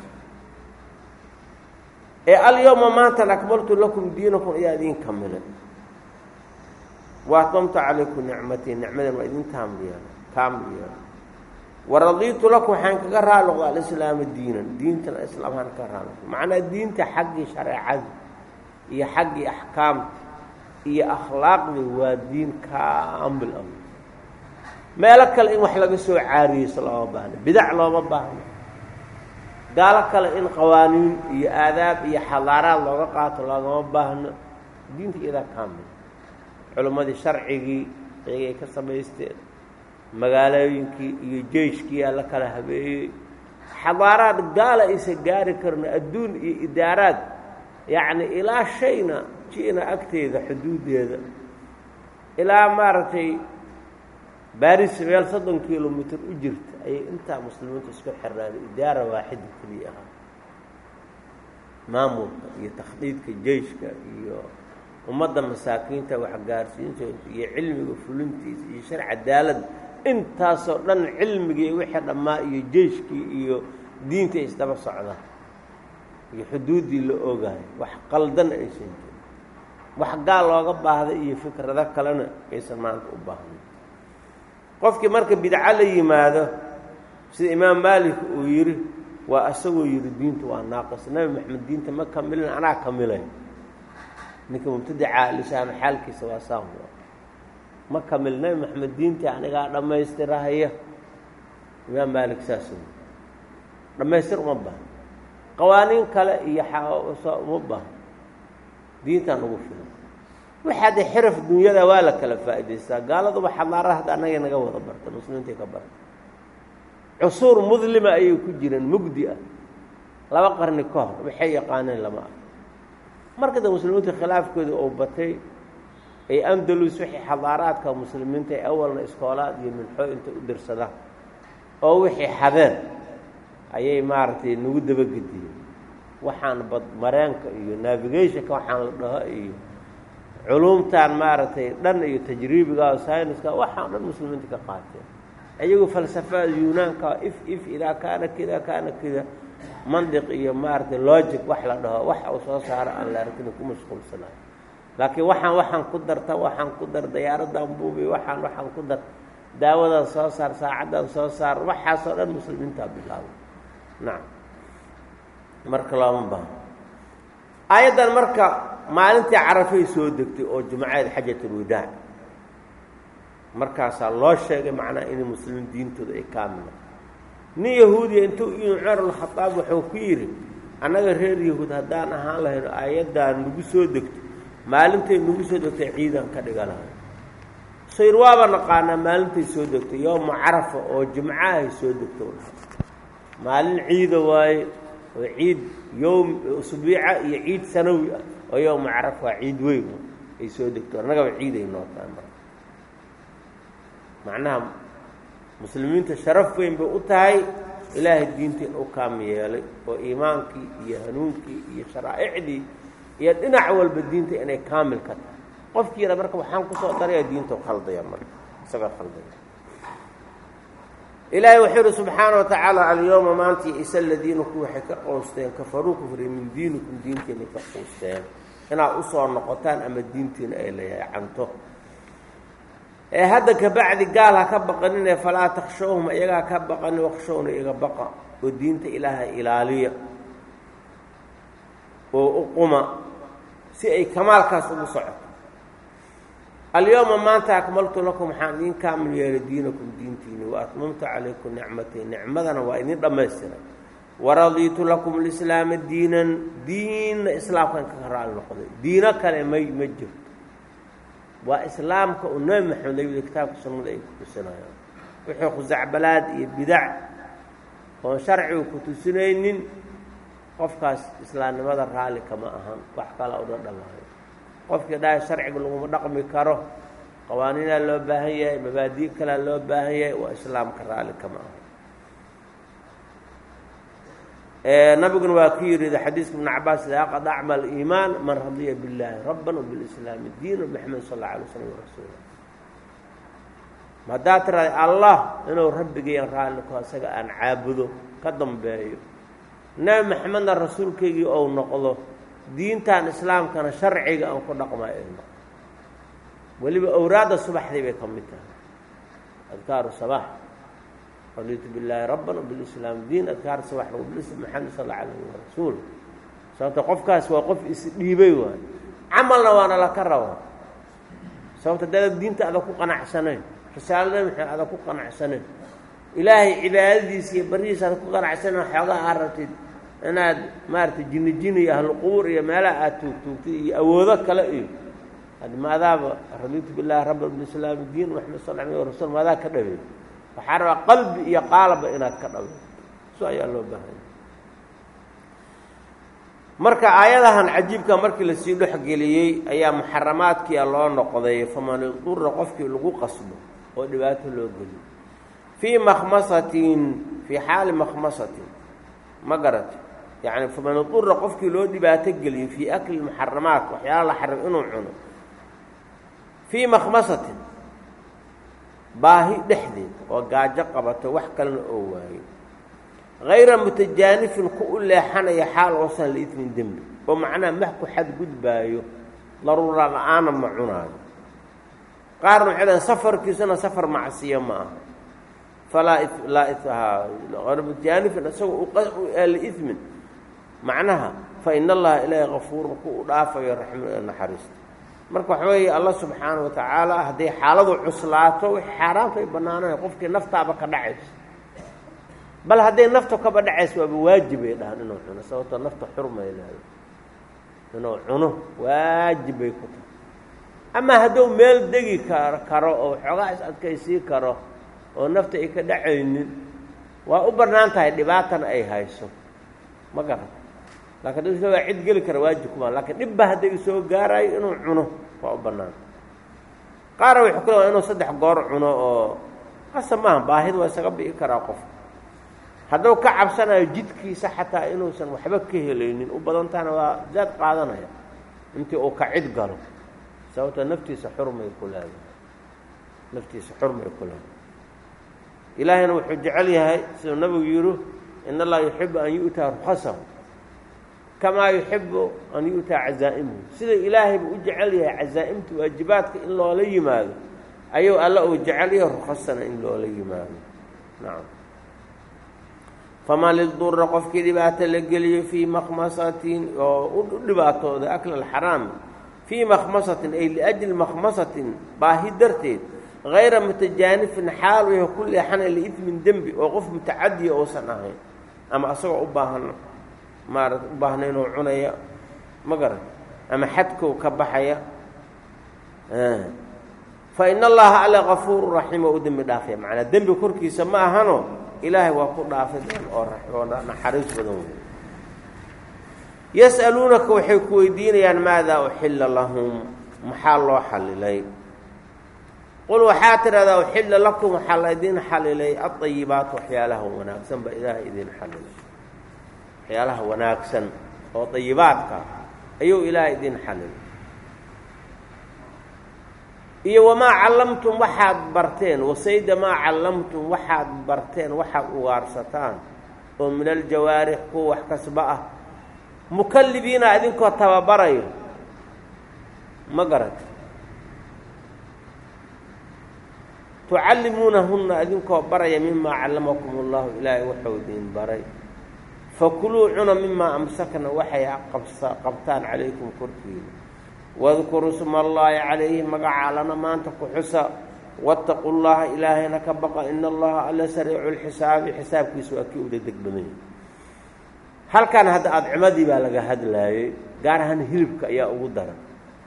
ee alyawma maantan akmaltu lakum diinakum ayaa idin kamilay wa atmamtu calaykum nicmatii nicmadan waa idin taamliyaana taamliyaana waradiitu lakum waxaan kaga raali noqda alislaama diinan diintana islaam ahaan kaga raali noqda macnaa diinta xaggii shareecada iyo xaggii axkaamta iyo akhlaaqdii waa diin kaamil ah meelo kale in wax laga soo caariyeyso looma baahno bidac looma baahno gaalo kale in qawaaniin iyo aadaab iyo xadaaraad looga qaato loogama baahno diinta iyadaa kaamil culimmadii sharcigii iyagay ka samaysteen magaalooyinkii iyo jeyshkiiyaa la kala habeeyey xadaaraad gaala aysan gaari karno adduun iyo idaaraad yacni ilaa shayna ji'na agteeda xuduuddeeda ilaa maaragtay baaris meel soddon kilomitr u jirta ayay intaa muslimiintu isku xirnaaday idaara waaxida keliya ahaa maamulka iyo takhdiidka jeyshka iyo ummadda masaakiinta waxgaarsiintooda iyo cilmiga fulintiisa iyo shar cadaalad intaasoo dhan cilmigii wixii dhammaa iyo jeyshkii iyo diinta isdaba socdaan iyo xuduuddii la ogahay wax qaldan aysan jirin wax gaal looga baahda iyo fikrado kalena aysan maanta u baahnayn qofkii marka bidco la yimaado sida imaam maalik uu yidhi waa isagoo yidhi diinta waa naaqis nabi maxamed diinta ma kamilin anaa kamilay ninka mubtadaca lisaano xaalkiisa waa saam ma kamil nabi maxamed diintii anigaa dhammaystirahaya imaam maalik saasuu dhammaystir uma baahno qawaaniin kale iyo uma baahno diintaan ugu filan waxaa dee xiraf dunyada waa la kala faa'idaystaa gaaladuba xadaara hadda annaga naga wada barta muslimiintay ka barta cusuur mudlima ayay ku jireen mugdi ah laba qarni ka hor waxay yaqaaneen lama ah marka da muslimiinta khilaafkooda oo batay ay andalus wixii xadaaraadka muslimiinta ay awalna iskoolaad iyo minxoo inta u dirsadaan oo wixii xadeen ayay maaragtay nagu dabagediyeen waxaan bad mareenka iyo navigationka waxaan la dhaho iyo culumtaan maaragtay dhan iyo tajriibiga oo sayniska waxaan dhan muslimiinta ka qaateen ayagu falsafada yunaanka if if idaa kaana kida kaana kida mandiq iyo maaragtay logic wax la dhaho wax uu soo saaro aan la arkin ku mashquulsanayo laakiin waxaan waxaan ku darta waxaan ku dar diyaaradan buubi waxaan waxaan ku dar daawadan soo saar saacadan soo saar waxaasoo dhan muslimiinta bilaabay nacam marka looma baahno aayaddan marka maalintii carafay soo degtay oo jumcadeed xajatulwadaac markaasaa loo sheegay macnaha inay muslimiin diintooda ay kaamila nin yahuudiya intuu inu cumar alkhadaab wuxuu ku yidhi annaga reer yahuud haddaan ahaan lahayno aayaddan nagu soo degto maalintay nagu soo degtay ciidan ka dhiga lahay sayr waaba naqaanaa maalintay soo degtay yooma carafa oo jumcahay soo degto maalin ciida waaye oo ciid yowm usbuuca iyo ciid sanawi ah oo yowm carafa waa ciid weyn ay soo degto annagaba ciid ay noo tahay marka macnaha muslimiinta sharaf weyn bay u tahay ilaahay diintii u kaam yeelay oo iimaankii iyo hanuunkii iyo sharaa'icdii iyo dhinac walba diinta inay kaamil ka tahay qofkiina marka waxaan ku soo daraya diinta khaldaya marka isaga khaldaya ilaahay wuxuu yidhi subxaana wa tacaala alyawma maantii isa aladiina ku waxay ka qoosteen kafaruu kufriya min diinikum diintiina ka qoosteen inaad u soo noqotaan ama diintiina ay leeyahay canto ee hadda ka bacdi gaal ha ka baqaninee falaa takhshawhum iyagaa ka baqanin wakhshawna iga baqa oo diinta ilaahay ilaaliya oo u quma si ay kamaalkaas ugu socoto alyawma maanta akmaltu lakum waxaan idiin kaamil yeelay diinakum diintiina wa atmamtu calaykum nicmatii nicmadana waa idin dhammaystiray waradiitu lakum lislaama diinan diinna islaamkan kaga raali noqday diino kale may ma jirto waa islaamka uu nabi maxamed layidhi kitaabka sunnada ay ku tusinayaan wixii khusacbalaad iyo bidac oon sharcigu ku tusinaynin qofkaas islaamnimada raalli kama ahan wax kale una dhamaayo qofkii dhahay sharciga laguma dhaqmi karo qawaaniinaa loo baahan yahay mabaadii kalea loo baahan yahay waa islaamka raalli kama ahan nabiguna waa ku yidhi xadiiska ibn cabaas laa qad acmal iimaan man radiya billaahi rabban wabilislaami diin maxamed sal alla alay slam rasuula haddaad tiraada allah inuu rabbigayan raalli ku asaga aan caabudo ka dambeeyo nebi maxamedna rasuulkaygii ou noqdo diintan islaamkana sharciga aan ku dhaqmaa ay noqdo weliba awraadda subaxdii bay ka mid tahay adkaaru sabax raditu billaahi rabban wbilislaam diin adkaar sabax wabilislam maxamed sal alla alayh rasuul sababta qofkaas waa qof isdhiibay waay camalna waana laka rabaa sababta dada diinta adag ku qanacsanayn risaalada maxay adag ku qanacsanayn ilaahay cibaadadiisa iyo barihiisa adag ku qanacsanayn xoogaa aad rabtid inaad maaragtay jinni jini iyo ahlu qubuur iyo meelaha aad tuugtuugtid iyo awoodo kale iyo maadaaba raditu billaahi rabban wbilislaam diin maxamed sal alla alayh rasuul maadaa ka dhaweey waxaa rabaa qalbi iyo qaalaba inaad ka dhawe so ayaa loo baahanya marka aayadahan cajiibka markii lasii dhexgeliyey ayaa muxaramaadkiia loo noqday faman idura qofkii lagu qasbo oo dhibaato loo geliyo fii makhmasatin fii xaali makhmasatin ma garata yacni faman idura qofkii loo dhibaato geliyo fii akli muxaramaat waxyaala la xarim inuu cuno fii makhmasatin baahi dhexdeed oo gaajo qabato wax kalena oo waayo hayra mutajaanifin ku u leexanaya xaal oosan la idmin dembi oo macnaha max ku xadgudbaayo daruura la-aana ma cunaayo qaarna waxay dhahan safarkiisuna safar macsiyo ma aha falaa laa hayra mutajaanifin isagoo liidmin macnaha fa in allaha ilaahi kafuurun ku u dhaafayo raxmi ee naxariista marka waxa weeye allah subxaana wa tacaala hadday xaaladu cuslaato wix xaaraamta ay bannaanayo qofkii naftaaba ka dhacayso bal hadday naftu kaba dhacayso waaba waajib ay dhahaan inuu cuno sababtoo nafta xurmay leedahay inuu cuno waajib bay ku tahay amaa hadduu meel degi kar karo oo xoogaa is adkaysii karo oo nafta ay ka dhacaynin waa u bannaan tahay dhibaatana ay hayso ma garan laakiin dad waa cid geli kara waajib kuma laakiin dhibba hadday soo gaarayo inuu cuno waa u bannaan qaara wuxuu ku leeyahay inuu saddex goor cuno oo qasab maaha baahida waa isaga bi'i karaa qof hadduu ka cabsanayo jidkiisa xataa inuusan waxba ka helaynin u badantaana waa zaad qaadanaya intii uu ka cid galo sababtoo naftiisa xurmay ku leedahay naftiisa xurmay ku leedahay ilaahayna wuxuu jecel yahay siduu nabigu yidhi in allaha yuxibu an yu'taa rukasahu kamaa yuxibu an yu'taa cazaa'imuhu sida ilaahayba u jecel yahay cazaa'imta waajibaadka in loola yimaado ayuu alla uu jecel yahay rukhasana in loola yimaado nacam faman lidura qofkii dhibaato la geliyo fii makhmasatin oo u dhibaatooda akla alxaraami fii makhmasatin ay liajli makhmasatin baahi darteed hayra mutajaanifin xaal wayha ku leexana liidmin dembi oo qof mutacadiya uusan ahayn ama asagoo u baahan maarata u baahna inuu cunaya ma garan ama xadkow ka baxaya fa in allaha alla kafuuru raxiim oo u dembi dhaafaya macnaa dembi korkiisa ma ahano ilaahay waa ku dhaafi doon oo raxoo naxariis badan wey yas'aluunaka waxay ku weydiinayaan maadaa uxilla lahum maxaa loo xallilay qul waxaa tidhahdaa uxilla lakum waxaa la idin xallilay adayibaat waxyaalaha wanaagsan ba ilaahay idin xallilay waxyaalaha wanaagsan oo dayibaadka ayuu ilaahay idin xallilay iyo wamaa callamtum waxaad barteen wasayda maa callamtum waxaad barteen waxaad ugaarsataan oo min aljawaarix kuwa wax kasba ah mukallibiina idinkoo tababarayo ma garata tucallimuunahunna idinkoo baraya mimaa callamakum allahu ilaahay waxuu idin baray fakuluu cuna mimaa amsakna waxay qabtaan calaykum korkiina wadkuruu sma allaahi calayhi magaca allana maanta ku xusa waataqu llaha ilaahayna ka baqa ina allaha alla sariicu lxisaabi xisaabkiisu waa kii uda deg badan yahay halkan hadda adcimadii baa laga hadlaayey gaar ahaan hilibka ayaa ugu daran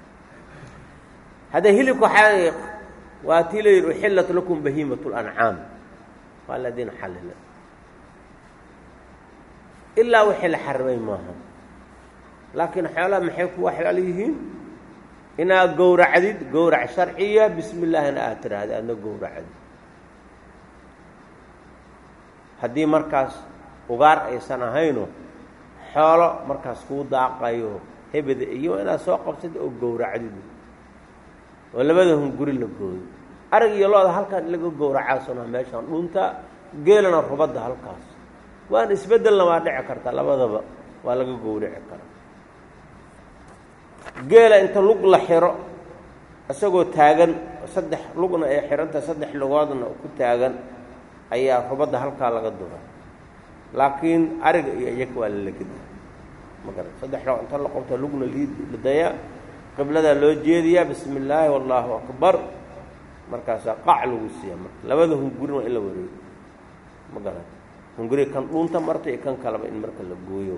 hadda hilibka waxaa waa tii la yidhi uxillat lakum bahiimat lancaam waa ladin xallila ilaa wixii la xarimay maaha laakiin xoolaha maxay ku waxyaal yihiin inaad gowracdid gowrac sharciya bismi illaahina aad tiraahda aadna gowracdid haddii markaas ugaar aysan ahayno xoolo markaas kuu daaqayo hebeda iyo inaad soo qabsad oo gowracdid oo labada hunguri la gooyo arag iyo looda halkaan in laga gowracaasona meeshaan dhunta geelana rubadda halkaas waan isbeddelna waa dhici karta labadaba waa laga gowrici karaa geela inta lug la xiro isagoo taagan saddex lugna ay xiranta saddex lugoodna ku taagan ayaa rubadda halkaa laga duraa laakiin ariga iyo iyaga waa lalageda ma garan saddex lug inta la qabto lugna lidaya qibladaa loo jeediyaa bismi illaahi wallaahu akbar markaasaa qac lagu siiya marka labada hungurina waa in la wareego ma garan hunguri kan dhuunta marta iyo kan kaleba in marka la gooyo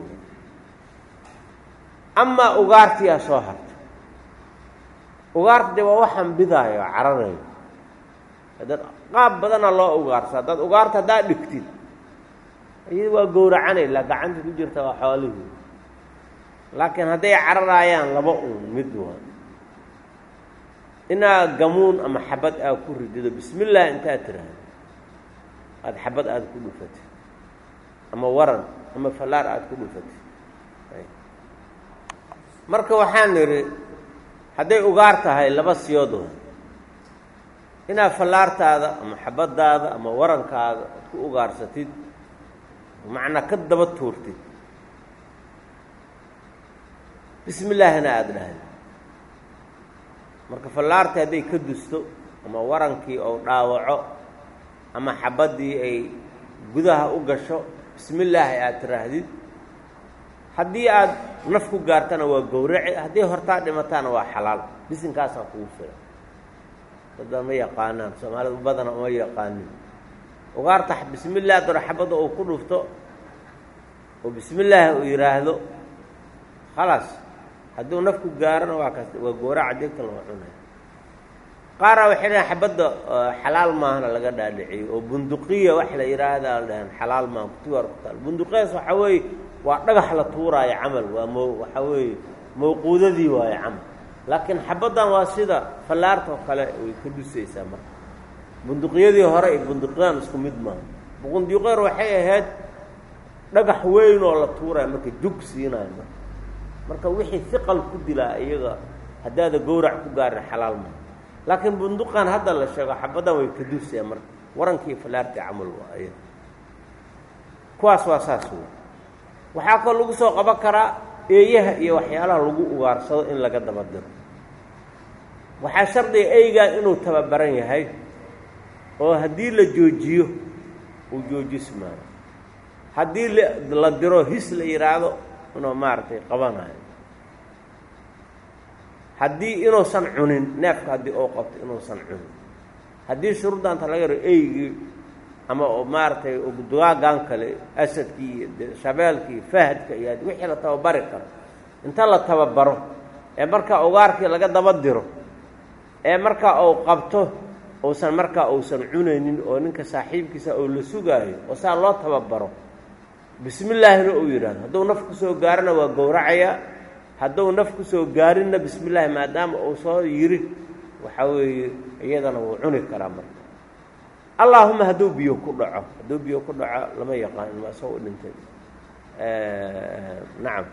amaa ugaartiyaa soo harta ugaarta de waa waxaan bidaayo cararayo haddaad qaab badana loo ugaarsa haddaad ugaarta haddaad dhigtid iyada waa gowracanay la gacanta ku jirta waa xoolihii laakiin hadday cararaayaan laba uun mid waa inaa gamuun ama xabad aad ku ridido bismi illah intaad tiraahdo aada xabad aada ku dhufatid ama waran ama fallaar aada ku dhufatid marka waxaan nidhi hadday ugaar tahay laba siyoodoo inaad fallaartaada ama xabaddaada ama warankaada aad ku ugaarsatid macnaa ka daba tuurtid bismi illaahina aada dhahda marka fallaartii hadday ka dusto ama warankii ou dhaawaco ama xabaddii ay gudaha u gasho bismi illaahi aada tiraahdid haddii aada naf ku gaartana waa gowraci haddii hortaa dhimataana waa xalaal bisinkaasaan kugu filan dadba ma yaqaanaan soomaalida badana uma yaqaanin ugaarta bismi illah daro xabadda uu ku dhufto oo bismi illaahi uu yidhaahdo khalaas hadduu naf ku gaarana waa kaas waa gowraca deegtan loo cunaya qaaraa waxay dhahan xabadda xalaal maahana laga dhaadhiciyo oo bunduqiya wax la yidhaahdaa la dhahan xalaal maaha kutiwaar ku taal bunduqiyaas waxaa weeye waa dhagax la tuuraayo camal waa mo waxaa weeye mawquudadii waayo camal laakiin xabaddan waa sida fallaarta oo kale way ka dusaysaa marka bunduqiyadii hore iyo bunduqiyaan isku mid maaha bunduqeer waxay ahayd dhagax weyn oo la tuuraayo marka jug siinayo marka marka wixii hiqal ku dilaa iyaga haddaada gowrac ku gaarin xalaal maaha laakiin bunduqan hadda la sheego xabaddan way ka dusaya marka warankii fallaartii camal waa ayaga kuwaas waa saas wey waxaa kaloo lagu soo qaban karaa eeyaha iyo waxyaalaha lagu ugaarsado in laga daba diro waxaa shardiga eygaa inuu tababaran yahay oo haddii la joojiyo uu joojismaayo haddii la diro his la yidhaahdo inuu maaragtay qabanayo haddii inuusan cunin neefka haddii oo qabto inuusan cunin haddii shuruuddaanta laga yaro eygii ama maaragtay dugaagan kale asadkii iyo shabeelkii fahadka iyo wixii la tababari karo inta la tababaro ee markaa ugaarkii laga daba diro ee markaa uu qabto uusan markaa uusan cunaynin oo ninka saaxiibkiisa oo la sugaayo oo saa loo tababaro bismillaahina uu yidhaahdo hadduu naf ku soo gaarana waa gowracayaa hadduu naf ku soo gaarinna bismillaahi maadaama uu soo yiri waxaa weeye iyadana wuu cuni karaa marka allaahuma hadduu biyo ku dhaco hadduu biyo ku dhaco lama yaqaan ma soo u dhintay nacam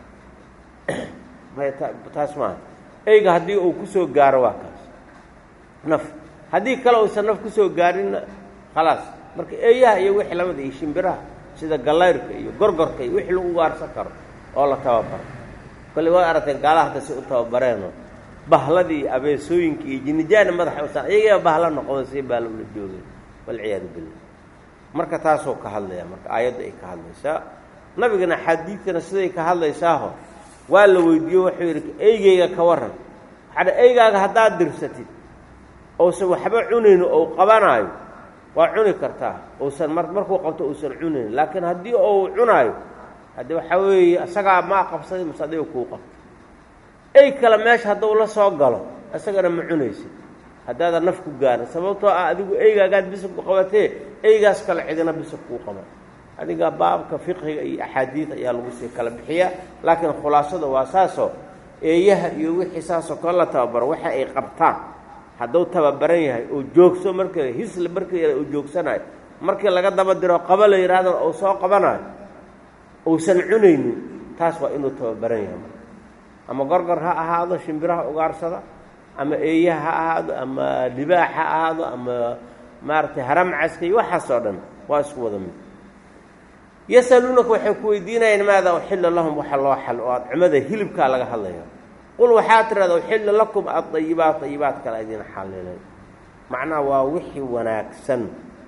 taas maaha eyga haddii uu ku soo gaaro waa kaas naf haddii kale uusan naf ku soo gaarinna khalaas marka eeyaha iyo wixii lamida iyo shimbiraha sida gallayrka iyo gorgorka iyo wixii lagu ugaarsan karo oo la tababaro kolley waad aragteen gaalaha hadda si u tababareenoo bahladii iyo abeesooyinka iyo jinnijaana madaxa usaan iyagaa bahla noqoda si baala ula joogeen walciyaadu billah marka taasoo ka hadlaya marka aayadda ay ka hadlaysaa nabigana xadiidkana siday ka hadlaysaaho waa la weydiiyo wuxuu yidhi eygeyga ka warran waxaa eygaaga haddaad dirsatid ousan waxba cunayno ou qabanaayo waa cuni kartaa uusan mar markuu qabto uusan cunayn laakiin haddii uu cunaayo haddii waxaa weeye isagaa maa qabsaday mase adiga kuu qabto ey kale meesha hadduu la soo galo isagana ma cunaysid haddaadan naf ku gaarin sababtoo ah adigu eygaagaad bisig ku qabatee eygaas kale cidina bisig kuu qaban adiga baabka fiqhiga iyo axaadiid ayaa lagu sii kala bixiyaa laakiin khulaasada waa saasoo eeyaha iyo wixii saasoo kale la tababaro waxa ay qabtaan hadduu tababaran yahay oo joogso markii hisle markii uu joogsanayo markii laga daba diro qaba la yidhahdana uu soo qabanayo uusan cunaynin taas waa inuu tababaran yahay ama gorgor ha ahaado shimbiraha ugaarsada ama eeyaha ha ahaado ama libaax ha ahaado ama maaragtay haramcaska iyo waxaasoo dhan waa isku wada mid yasaluunaka waxay ku weydiinayaan maada uxilla lahum waxa loo xal oo adcumada hilibkaa laga hadlaya qul waxaa tidhahda uxilla lakum adayibaat dayibaat kala idin xallilay macnaha waa wixii wanaagsan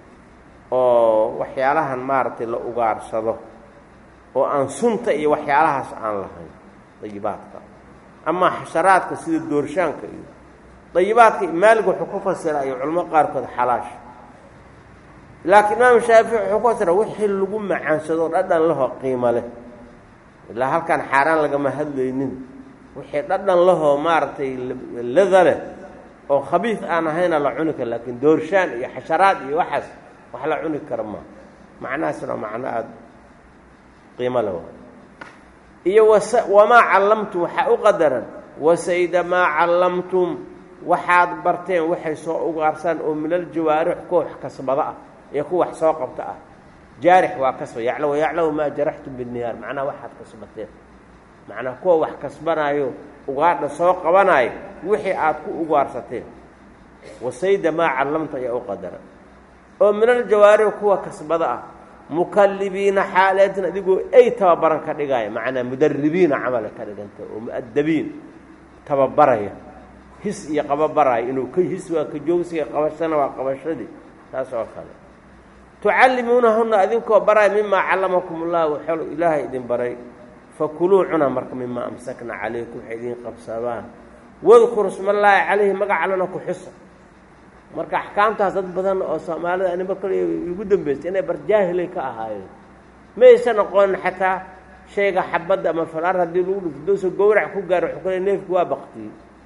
oo waxyaalahan maaragtay la ugaarsado oo aan sunta iyo waxyaalahaas aan lahayn dayibaadka ama xasharaadka sida doorshaanka iyo dayibaadka maalig wuxuu ku fasiray iyo culamo qaarkood xalaash laakiin imaam shaafici wuxuu ku fasiray wixii lagu macaansado dhadhan lahoo qiimo leh ilaa halkan xaaraan lagama hadlaynin wixii dhadhan lahoo maaragtay lada leh oo khabiis aan ahayna la cuni karo laakiin doorshaan iyo xasharaad iyo waxaas wax la cuni karo ma macnahaasna macno aada qiimo leh iyo wamaa callamtum waxaa u qadaran wasayda maa callamtum waxaad barteen waxay soo ugaarsaan oo minal jawaarix kuwa wax kasbada ah iyo kuwa wax soo qabta ah jaarix waa kasba yaclamu yaclamu maa jaraxtum binnihaar macnaha waxaad kasbateen macnaha kuwa wax kasbanaayo ugaadha soo qabanaayo wixii aad ku ugaarsateen wasayda maa callamta ayaa u qadaran oo minal jawaarix kuwa kasbada ah mukallibiina xaaleetan adigoo ay tababaran ka dhigaya macnaa mudaribiina camala ka dhiganta oo mu'adabiin tababaraya his iyo qababaraya inuu ka his waa ka joogsiga qabashana waa qabashadii taas oo kale tucallimuunahunna adinkoo baraya mimaa callamakum ullah waxalo ilaahay idin baray fakuluu cuna marka mimaa amsakna calaykum waxay idin qabsadaan wadkuru ismallaahi calayhi magacalana ku xusa marka axkaamtaas dad badan oo soomaalida anima kale ugu dambaystay inay barjaahilay ka ahaayeen ma aysan aqoon xataa shayga xabadda ama falaar haddii lagu dhufto dowsa gowrac ku gaaro wuxuu kale neefku waa baktiyey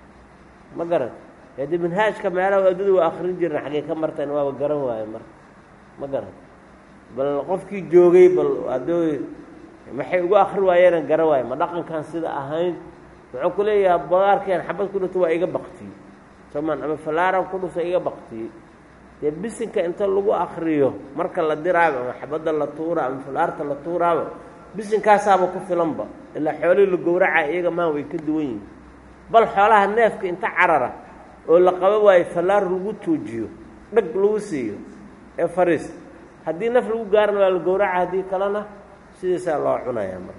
ma garan haddii manhaajka meelaha waadada waa akrin jirna xaggay ka marteen waaba garan waaye marka ma garan bal qofkii joogay bal adoo maxay ugu akri waayeenan garan waaye ma dhaqankan sida ahayn wuxuu ku leeyahay badaarkeen xabad ku dhufto waa iga baktiyey soman ama falaaran ku dhufta iga baktiyey dee bisinka inta lagu akriyo marka la diraayo ama xabadda la tuura ama falaarta la tuuraaba bisinkaasaaba ku filanba ilaa xoolihii la gowraca iyaga maan way ka duwan yihin bal xoolaha neefka inta carara oo la qaba waayo falaar lagu tuujiyo dhag lagu siiyo ee fariis haddii naf lagu gaarana waa la gowraca haddii kalena sidaisaa loo cunayaa marka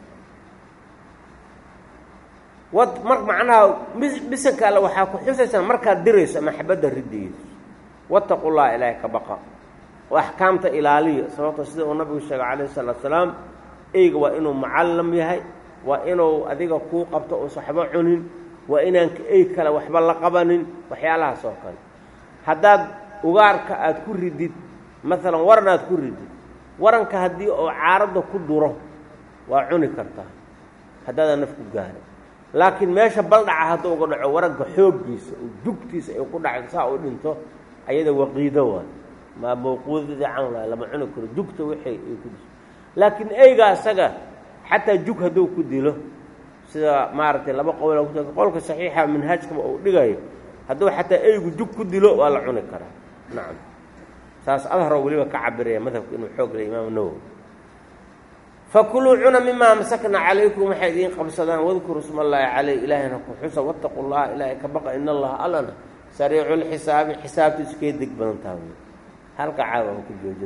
wad mar macnaha bisanka alle waxaa ku xusaysaa markaad dirayso ama xabadda ridayso wattaqullaha ilaahay ka baqa oo axkaamta ilaaliya sababto sida uu nabigu sheegay calayhi salaatu salaam eyga waa inuu mucallam yahay waa inuu adiga kuu qabto uusan waxba cunin waa inaan ey kale waxba la qabanin waxyaalahaas oo kale haddaad ugaarka aad ku ridid maalan waran aad ku ridid waranka haddii oo caaradda ku duro waa cuni kartaa haddaadan naf ku gaarin laakiin meesha baldhaca hadduu uga dhaco waranka xooggiisa oo dugtiisa ay ku dhacdo saa uu dhinto ayada waqiido waa maa mawquudadii canla lama cuni karo jugta waxay ay ku disho laakiin eyga asaga xataa jug hadduu ku dilo sida maaragtay laba qowl ku taga qolka saxiixa manhajkaba uu dhigayo hadduu xataa eygu jug ku dilo waa la cuni karaa nacam saas adharo weliba ka cabiraya madhabka inuu xoog leh imaam nawowi fakuluu cuna mimaa masakna calaykum waxay idiin qabsadaan wadkuru isma allaahi caleyh ilaahayna ku xusa wattaqu llaha ilaahay ka baqa in allaha allana sariicu lxisaabi xisaabtiisu kay deg badan tahay halka caawa ku jooji